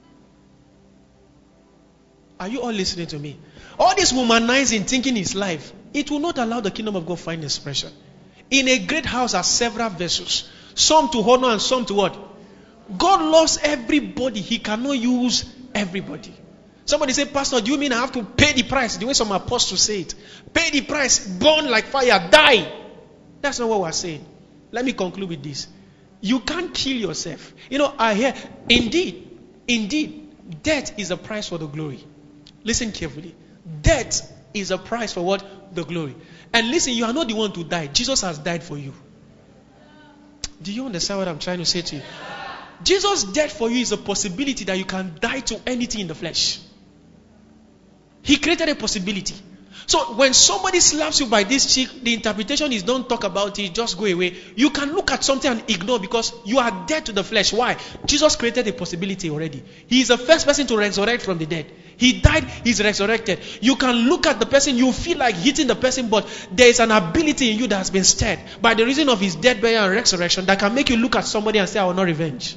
Are you all listening to me? All this womanizing, thinking is life, it will not allow the kingdom of God to find expression. In a great house are several vessels. Some to honor and some to what? God loves everybody. He cannot use everybody. Somebody say, Pastor, do you mean I have to pay the price? The way some apostles say it. Pay the price, burn like fire, die. That's not what we're saying. Let me conclude with this. You can't kill yourself. You know, I hear, indeed, indeed, death is a price for the glory. Listen carefully. Death is a price for what? The glory. And listen, you are not the one to die. Jesus has died for you. Do you understand what I'm trying to say to you? Jesus' death for you is a possibility that you can die to anything in the flesh. He created a possibility. So when somebody slaps you by this cheek, the interpretation is don't talk about it, just go away. You can look at something and ignore because you are dead to the flesh. Why? Jesus created a possibility already. He is the first person to resurrect from the dead. He died, he's resurrected. You can look at the person, you feel like hitting the person, but there is an ability in you that has been stirred by the reason of his death, burial, and resurrection that can make you look at somebody and say, I will not revenge.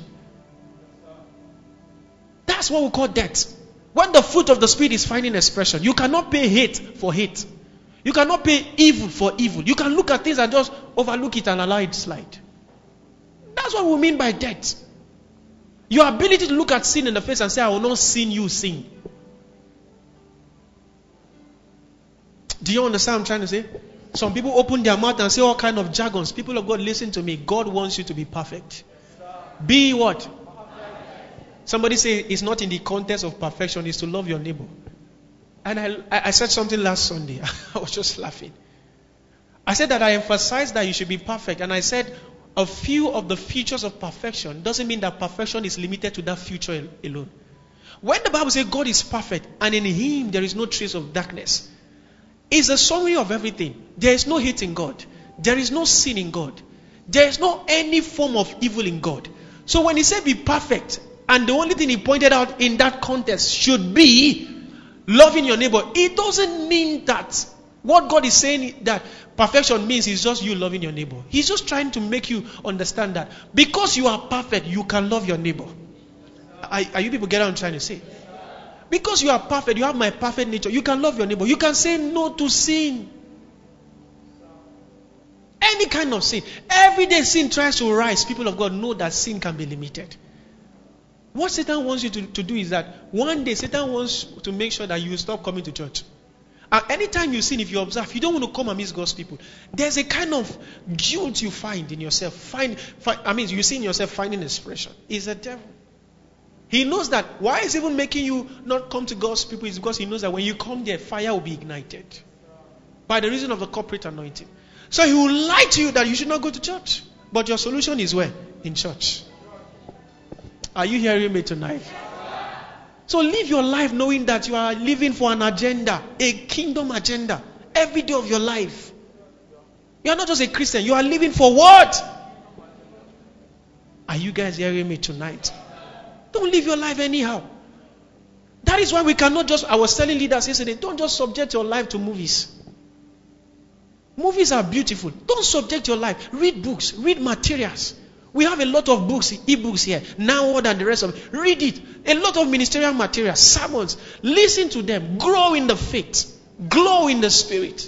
That's what we call death. When the fruit of the Spirit is finding expression, you cannot pay hate for hate. You cannot pay evil for evil. You can look at things and just overlook it and allow it to slide. That's what we mean by death. Your ability to look at sin in the face and say, I will not sin you, sin. Do you understand what I'm trying to say? Some people open their mouth and say all kind of jargons. People of God, listen to me. God wants you to be perfect. Be what? Somebody say it's not in the context of perfection, it's to love your neighbor. And I, I said something last Sunday. I was just laughing. I said that I emphasized that you should be perfect. And I said a few of the features of perfection doesn't mean that perfection is limited to that future alone. When the Bible says God is perfect and in him there is no trace of darkness, it's a summary of everything. There is no hate in God. There is no sin in God. There is no any form of evil in God. So when he said be perfect, and the only thing he pointed out in that context should be loving your neighbor, it doesn't mean that what God is saying that perfection means is just you loving your neighbor. He's just trying to make you understand that because you are perfect, you can love your neighbor. Are, are you people get what I'm trying to say? Because you are perfect, you have my perfect nature, you can love your neighbor. You can say no to sin. Any kind of sin. Every day sin tries to rise. People of God know that sin can be limited. What Satan wants you to, to do is that one day Satan wants to make sure that you will stop coming to church. And anytime you sin, if you observe, you don't want to come amidst God's people. There's a kind of guilt you find in yourself. Find, find I mean, you see in yourself finding expression. It's a devil. He knows that why is even making you not come to God's people is because he knows that when you come there, fire will be ignited. By the reason of the corporate anointing. So he will lie to you that you should not go to church. But your solution is where? In church. Are you hearing me tonight? So live your life knowing that you are living for an agenda, a kingdom agenda, every day of your life. You are not just a Christian, you are living for what? Are you guys hearing me tonight? Don't live your life anyhow. That is why we cannot just, I was telling leaders yesterday, don't just subject your life to movies. Movies are beautiful. Don't subject your life. Read books, read materials. We have a lot of books, e-books here, now more than the rest of it. Read it. A lot of ministerial materials, sermons. Listen to them. Grow in the faith. Glow in the spirit.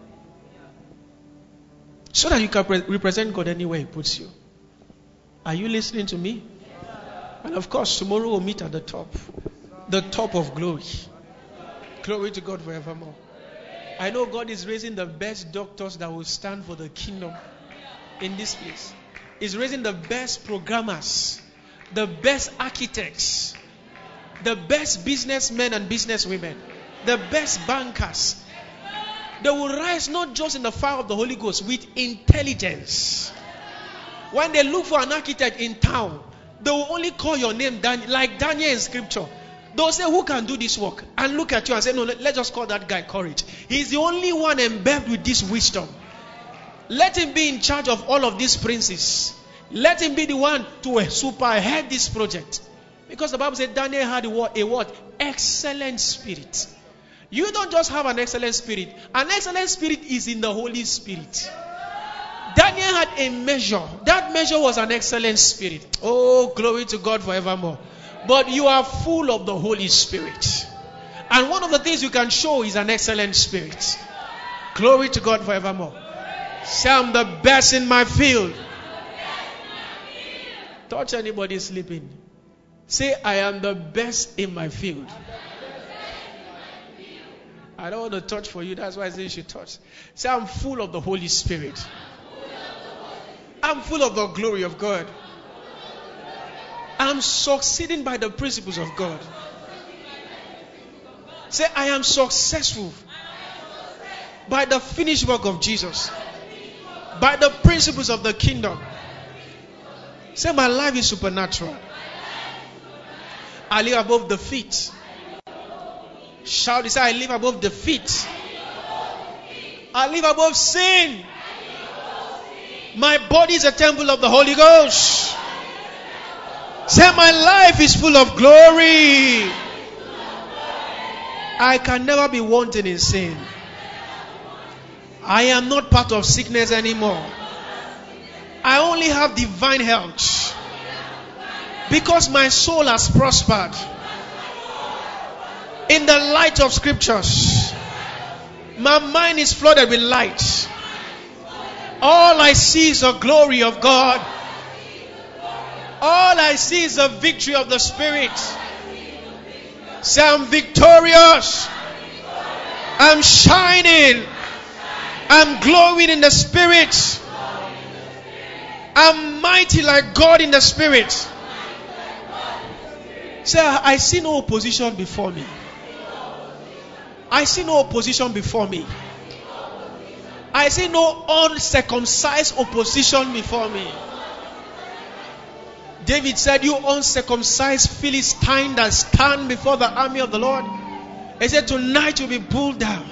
So that you can pre- represent God anywhere he puts you. Are you listening to me? And of course, tomorrow we'll meet at the top. The top of glory. Glory to God forevermore. I know God is raising the best doctors that will stand for the kingdom in this place. Is raising the best programmers, the best architects, the best businessmen and businesswomen, the best bankers. They will rise not just in the fire of the Holy Ghost, with intelligence. When they look for an architect in town, they will only call your name Dan- like Daniel in scripture. They'll say, who can do this work? And look at you and say, no, let, let's just call that guy Courage. He's the only one embedded with this wisdom. Let him be in charge of all of these princes. Let him be the one to superhead this project. Because the Bible said Daniel had a what? A what? Excellent spirit. You don't just have an excellent spirit. An excellent spirit is in the Holy Spirit. Daniel had a measure. That measure was an excellent spirit. Oh, glory to God forevermore. But you are full of the Holy Spirit. And one of the things you can show is an excellent spirit. Glory to God forevermore. Say, I'm the best in my field. Touch anybody sleeping. Say, I am the best in my field. I don't want to touch for you. That's why I say you should touch. Say, I'm full of the Holy Spirit. I'm full of the glory of God. I'm succeeding by the principles of God. Say, I am successful by the finished work of Jesus. By the principles of the kingdom. Say, my life is supernatural. I live above the feet. Shout it, say, I live above the feet. I live above sin. My body is a temple of the Holy Ghost. Say, my life is full of glory. I can never be wanting in sin. I am not part of sickness anymore. I only have divine health. Because my soul has prospered. In the light of scriptures. My mind is flooded with light. All I see is the glory of God. All I see is the victory of the Spirit. Say, I'm victorious. I'm shining. I'm glowing in the Spirit. I'm mighty like God in the Spirit. Say, I see no opposition before me. I see no opposition before me. I see no uncircumcised opposition before me. David said, you uncircumcised Philistine that stand before the army of the Lord. He said, tonight you'll be pulled down.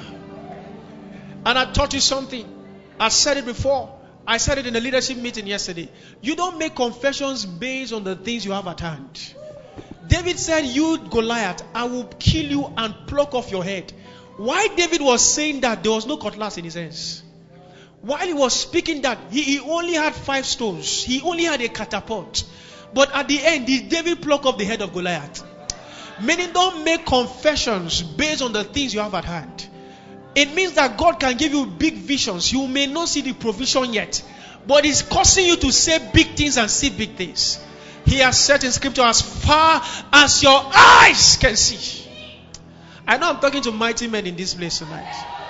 And I taught you something. I said it before. I said it in the leadership meeting yesterday. You don't make confessions based on the things you have at hand. David said, you Goliath, I will kill you and pluck off your head. Why David was saying that, there was no cutlass in his hands. While he was speaking that, he, he only had five stones. He only had a catapult. But at the end, did David pluck off the head of Goliath? Meaning, don't make confessions based on the things you have at hand. It means that God can give you big visions. You may not see the provision yet, but it's causing you to say big things and see big things. He has said in scripture, as far as your eyes can see. I know I'm talking to mighty men in this place tonight.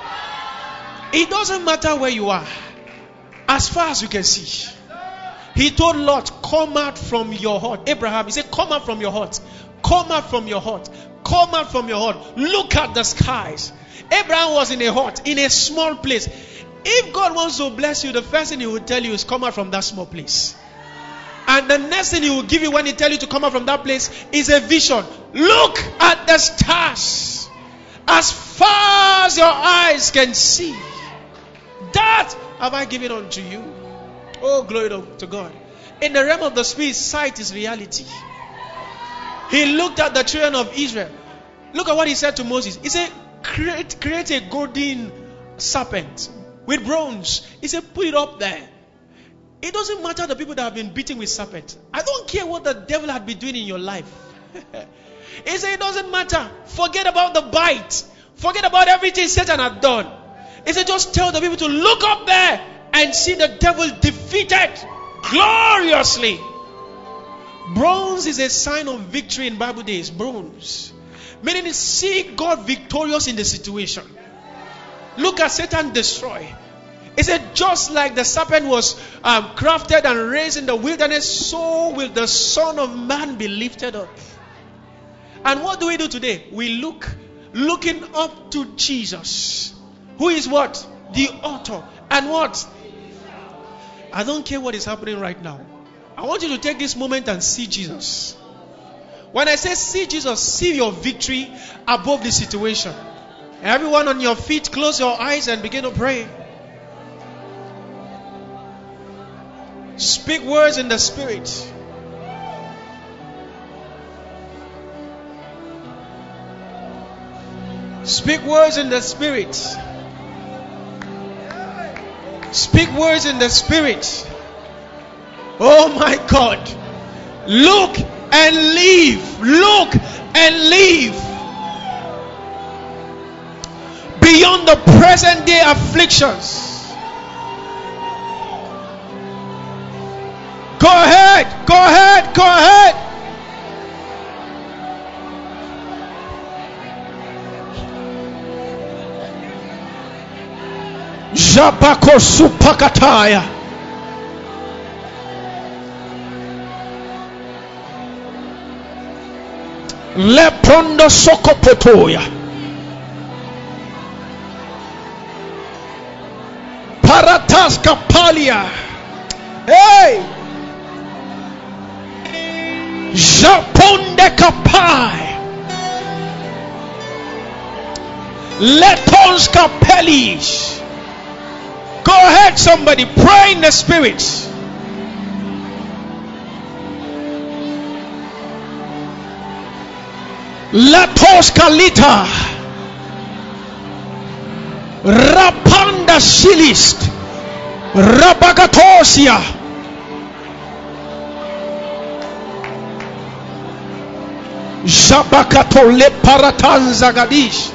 It doesn't matter where you are, as far as you can see. He told Lot, come out from your hut. Abraham, he said, come out from your hut. Come out from your hut. Come out from your hut. Look at the skies. Abraham was in a hut, in a small place. If God wants to bless you, the first thing he will tell you is come out from that small place. And the next thing he will give you when he tells you to come out from that place is a vision. Look at the stars. As far as your eyes can see. That have I given unto you. Oh, glory to God. In the realm of the spirit, sight is reality. He looked at the children of Israel. Look at what he said to Moses. He said, create, create a golden serpent with bronze. He said, put it up there. It doesn't matter the people that have been beaten with serpents. I don't care what the devil had been doing in your life. He said, it doesn't matter. Forget about the bite. Forget about everything Satan had done. He said, just tell the people to look up there and see the devil defeated gloriously. Bronze is a sign of victory in Bible days. Bronze. Meaning, see God victorious in the situation. Look at Satan destroy. He said, just like the serpent was um, crafted and raised in the wilderness, so will the Son of Man be lifted up. And what do we do today? We look, looking up to Jesus, who is what? The author. And what? I don't care what is happening right now. I want you to take this moment and see Jesus. When I say see Jesus, see your victory above the situation. Everyone on your feet, close your eyes and begin to pray. Speak words in the spirit. Speak words in the spirit. Speak words in the spirit. Oh my God. Look and live. Look and live. Beyond the present day afflictions. Go ahead. Go ahead. Go ahead. Jabako supakataya. Leprondo sokopotoya. Paratas kapalia. Hey. Japonde kapai. Letons kapelis. Go ahead, somebody. Pray in the spirit. Latos kalita. Rapanda silist. Rabagatosia. Jabakato le paratanza gadish.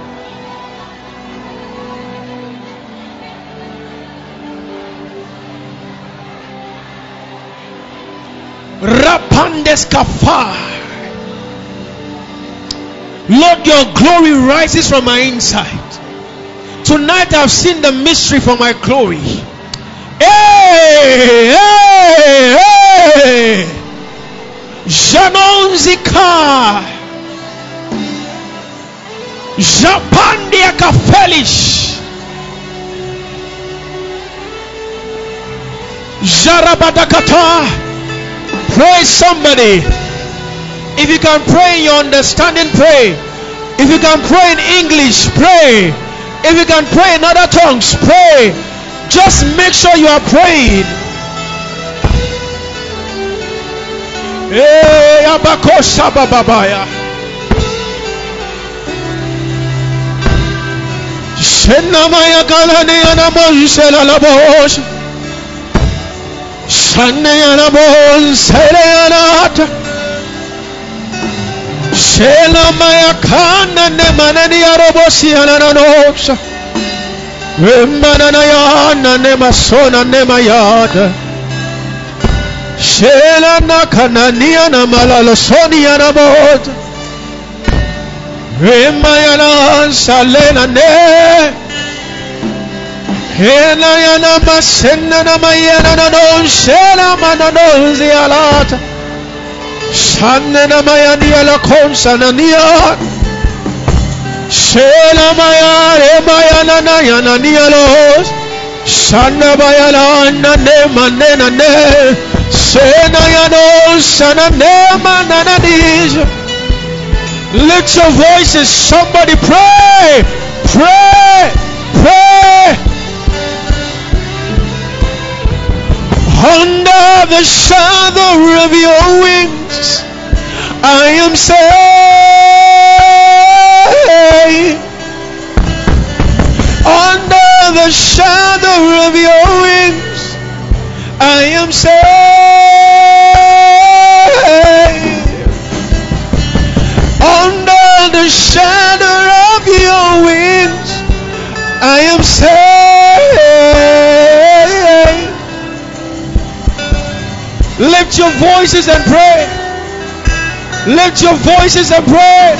Rapandes kafar. Lord, your glory rises from my inside. Tonight I've seen the mystery for my glory. Hey, hey, hey. Janonzika. Japandia kafelish. Jarabadakata. Pray, somebody. If you can pray in your understanding, pray. If you can pray in English, pray. If you can pray in other tongues, pray. Just make sure you are praying. Hey, Abakosha Bababaya. Shenamaya Galani Anamonsela Labosh. Shanayana Bon Seleanata. Shelamaya Kana Nemanani Arabosi Ananosa. Remanayana Nemasona Nemayada. Shelana Kananiana Malalosoniana Bod. Remayana Salena Ne. Helayana Masena Mayana no Shela Manano Zialata. Shanena Mayania La Consanania. Shela Maya Mayana Nayana Nialos. Shana Bayana Nane Manena Ne. Senayano Sananema Nanadis. Lift your voices, somebody pray, pray, pray. Under the shadow of your wings, I am safe. Under the shadow of your wings, I am safe. Under the shadow of your wings, I am safe. Lift your voices and pray. Lift your voices and pray.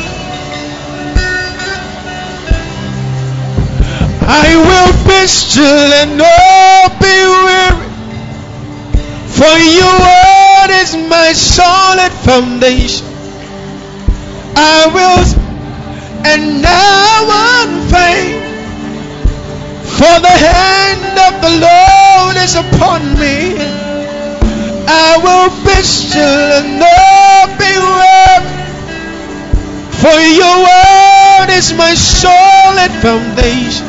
I will be still and not be weary, for your word is my solid foundation. I will and I won't faint, for the hand of the Lord is upon me. I will be still and not be weary, for your word is my solid foundation.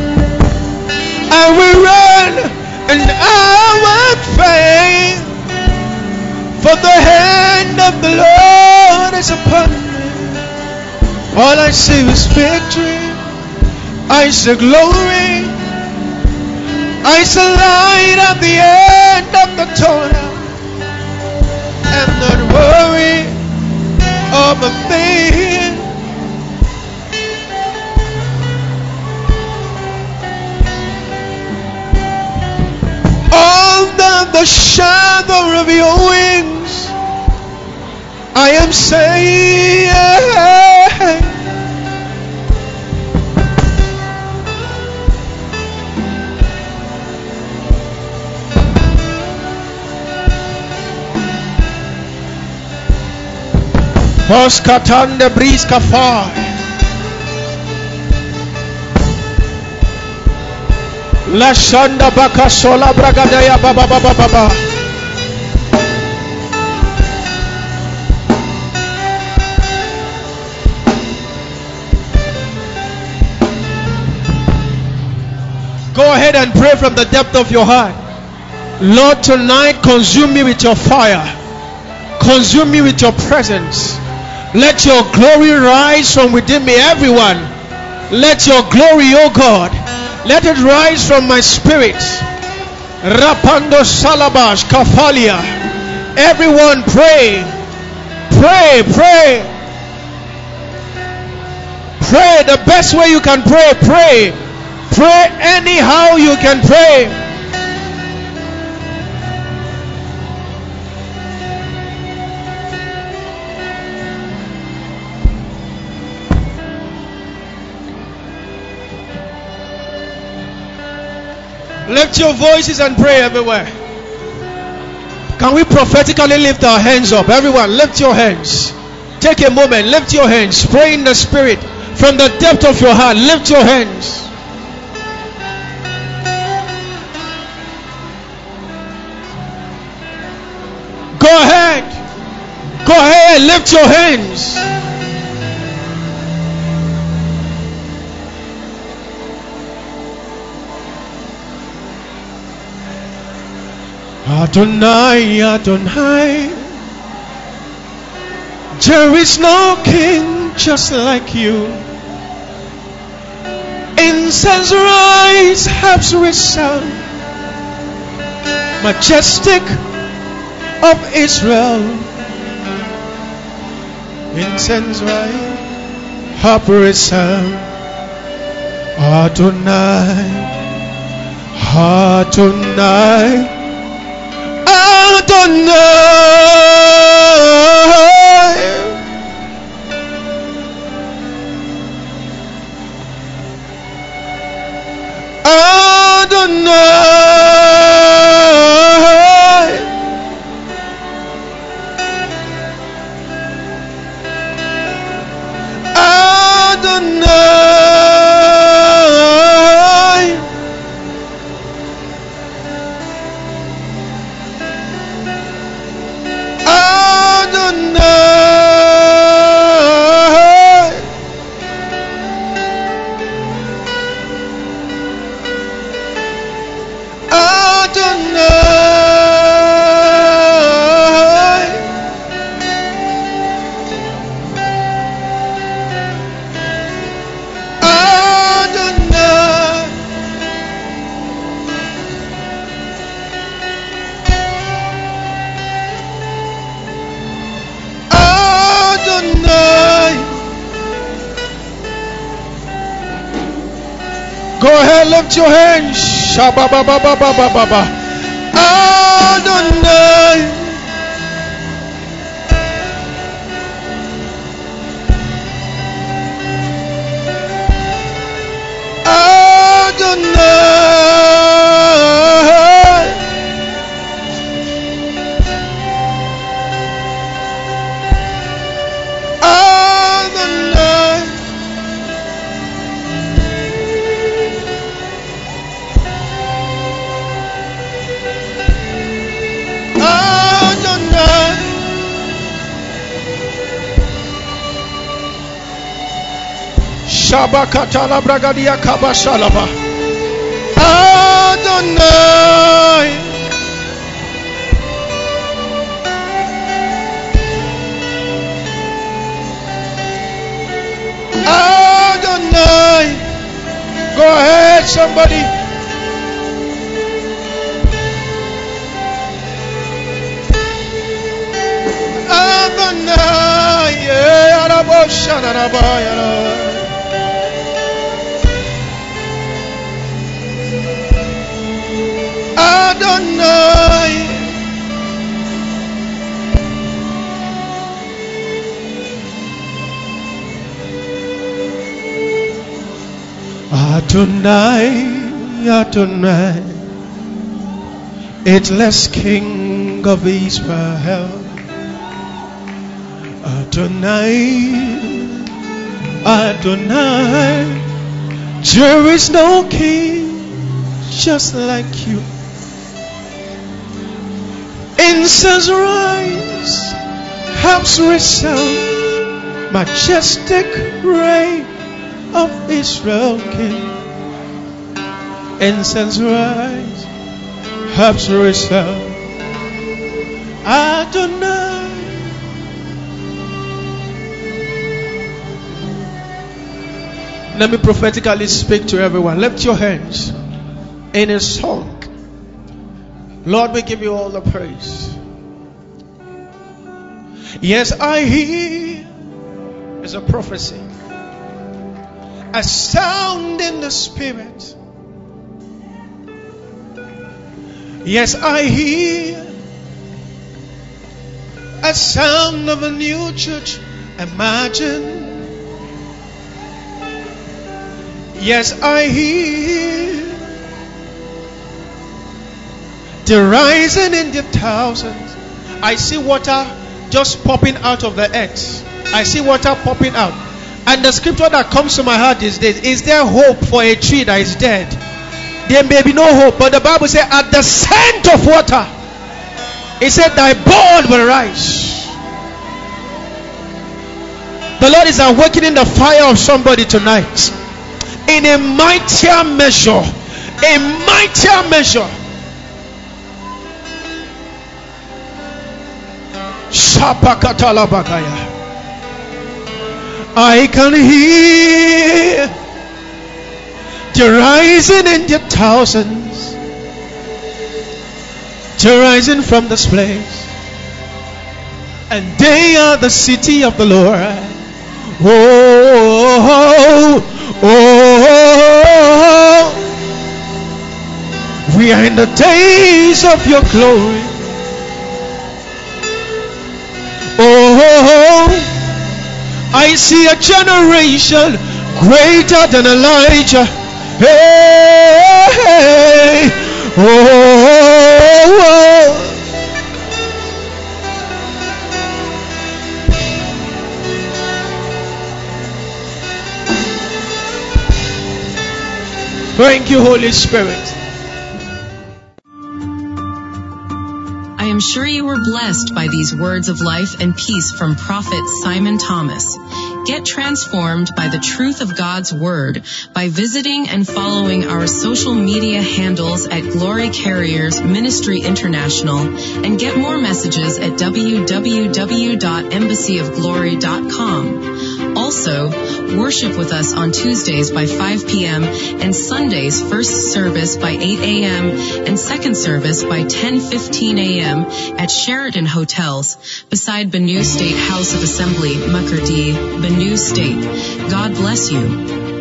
I will run and I won't faint, for the hand of the Lord is upon me. All I see is victory, I see glory, I see light at the end of the tunnel, and not worry of a thing. Under the shadow of your wings, I am safe. Poskatande briska far. La shanda baka sola bragadaya baba baba baba. Go ahead and pray from the depth of your heart. Lord, tonight consume me with your fire. Consume me with your presence. Let your glory rise from within me. Everyone, let your glory, O God, let it rise from my spirit. Rapando salabash kafalia. Everyone pray. Pray, pray. Pray the best way you can pray. Pray. Pray anyhow you can pray. Lift your voices and pray everywhere. Can we prophetically lift our hands up? Everyone, lift your hands. Take a moment, lift your hands. Pray in the spirit. From the depth of your heart, lift your hands. Go ahead. Go ahead. Lift your hands. Adonai, Adonai, there is no king just like you. Incense rise, harps resound, majestic of Israel. Incense rise, harp resound. Adonai, Adonai, Go ahead, lift your hands. Shabba-ba-ba-ba-ba-ba-ba. Adonai. Adonai. Shabakatala bragadia kabashalaba. Adonai. Adonai. Go ahead, somebody. Adonai. Yeah, Arabo Shanarabaya. Adonai. Adonai, Adonai, ageless King of Israel. Adonai, Adonai, there is no king just like you. Incense rise, harps resound, majestic reign of Israel King. Incense rise, harps resound. Adonai. Let me prophetically speak to everyone. Lift your hands in a song. Lord, we give you all the praise. Yes, I hear is a prophecy, a sound in the spirit. Yes, I hear a sound of a new church. Imagine. Yes, I hear the rising in the thousands. I see water just popping out of the earth. I see water popping out. And the scripture that comes to my heart these days, is there hope for a tree that is dead? There may be no hope, but the Bible says at the scent of water, He said, thy board will rise. The Lord is awakening the fire of somebody tonight. In a mightier measure. A mightier measure. Shapakatalabagaya. I can hear the rising in the thousands, the rising from this place, and they are the city of the Lord. Oh, oh, oh, we are in the days of your glory. Oh, I see a generation greater than Elijah. Hey, hey, oh, oh. Thank you, Holy Spirit. I am sure you were blessed by these words of life and peace from Prophet Simon Thomas. Get transformed by the truth of God's Word by visiting and following our social media handles at Glory Carriers Ministry International, and get more messages at w w w dot embassy of glory dot com. Also, worship with us on Tuesdays by five p.m. and Sundays first service by eight a.m. and second service by ten fifteen a.m. at Sheraton Hotels beside Benue State House of Assembly, Makurdi, Benue State. God bless you.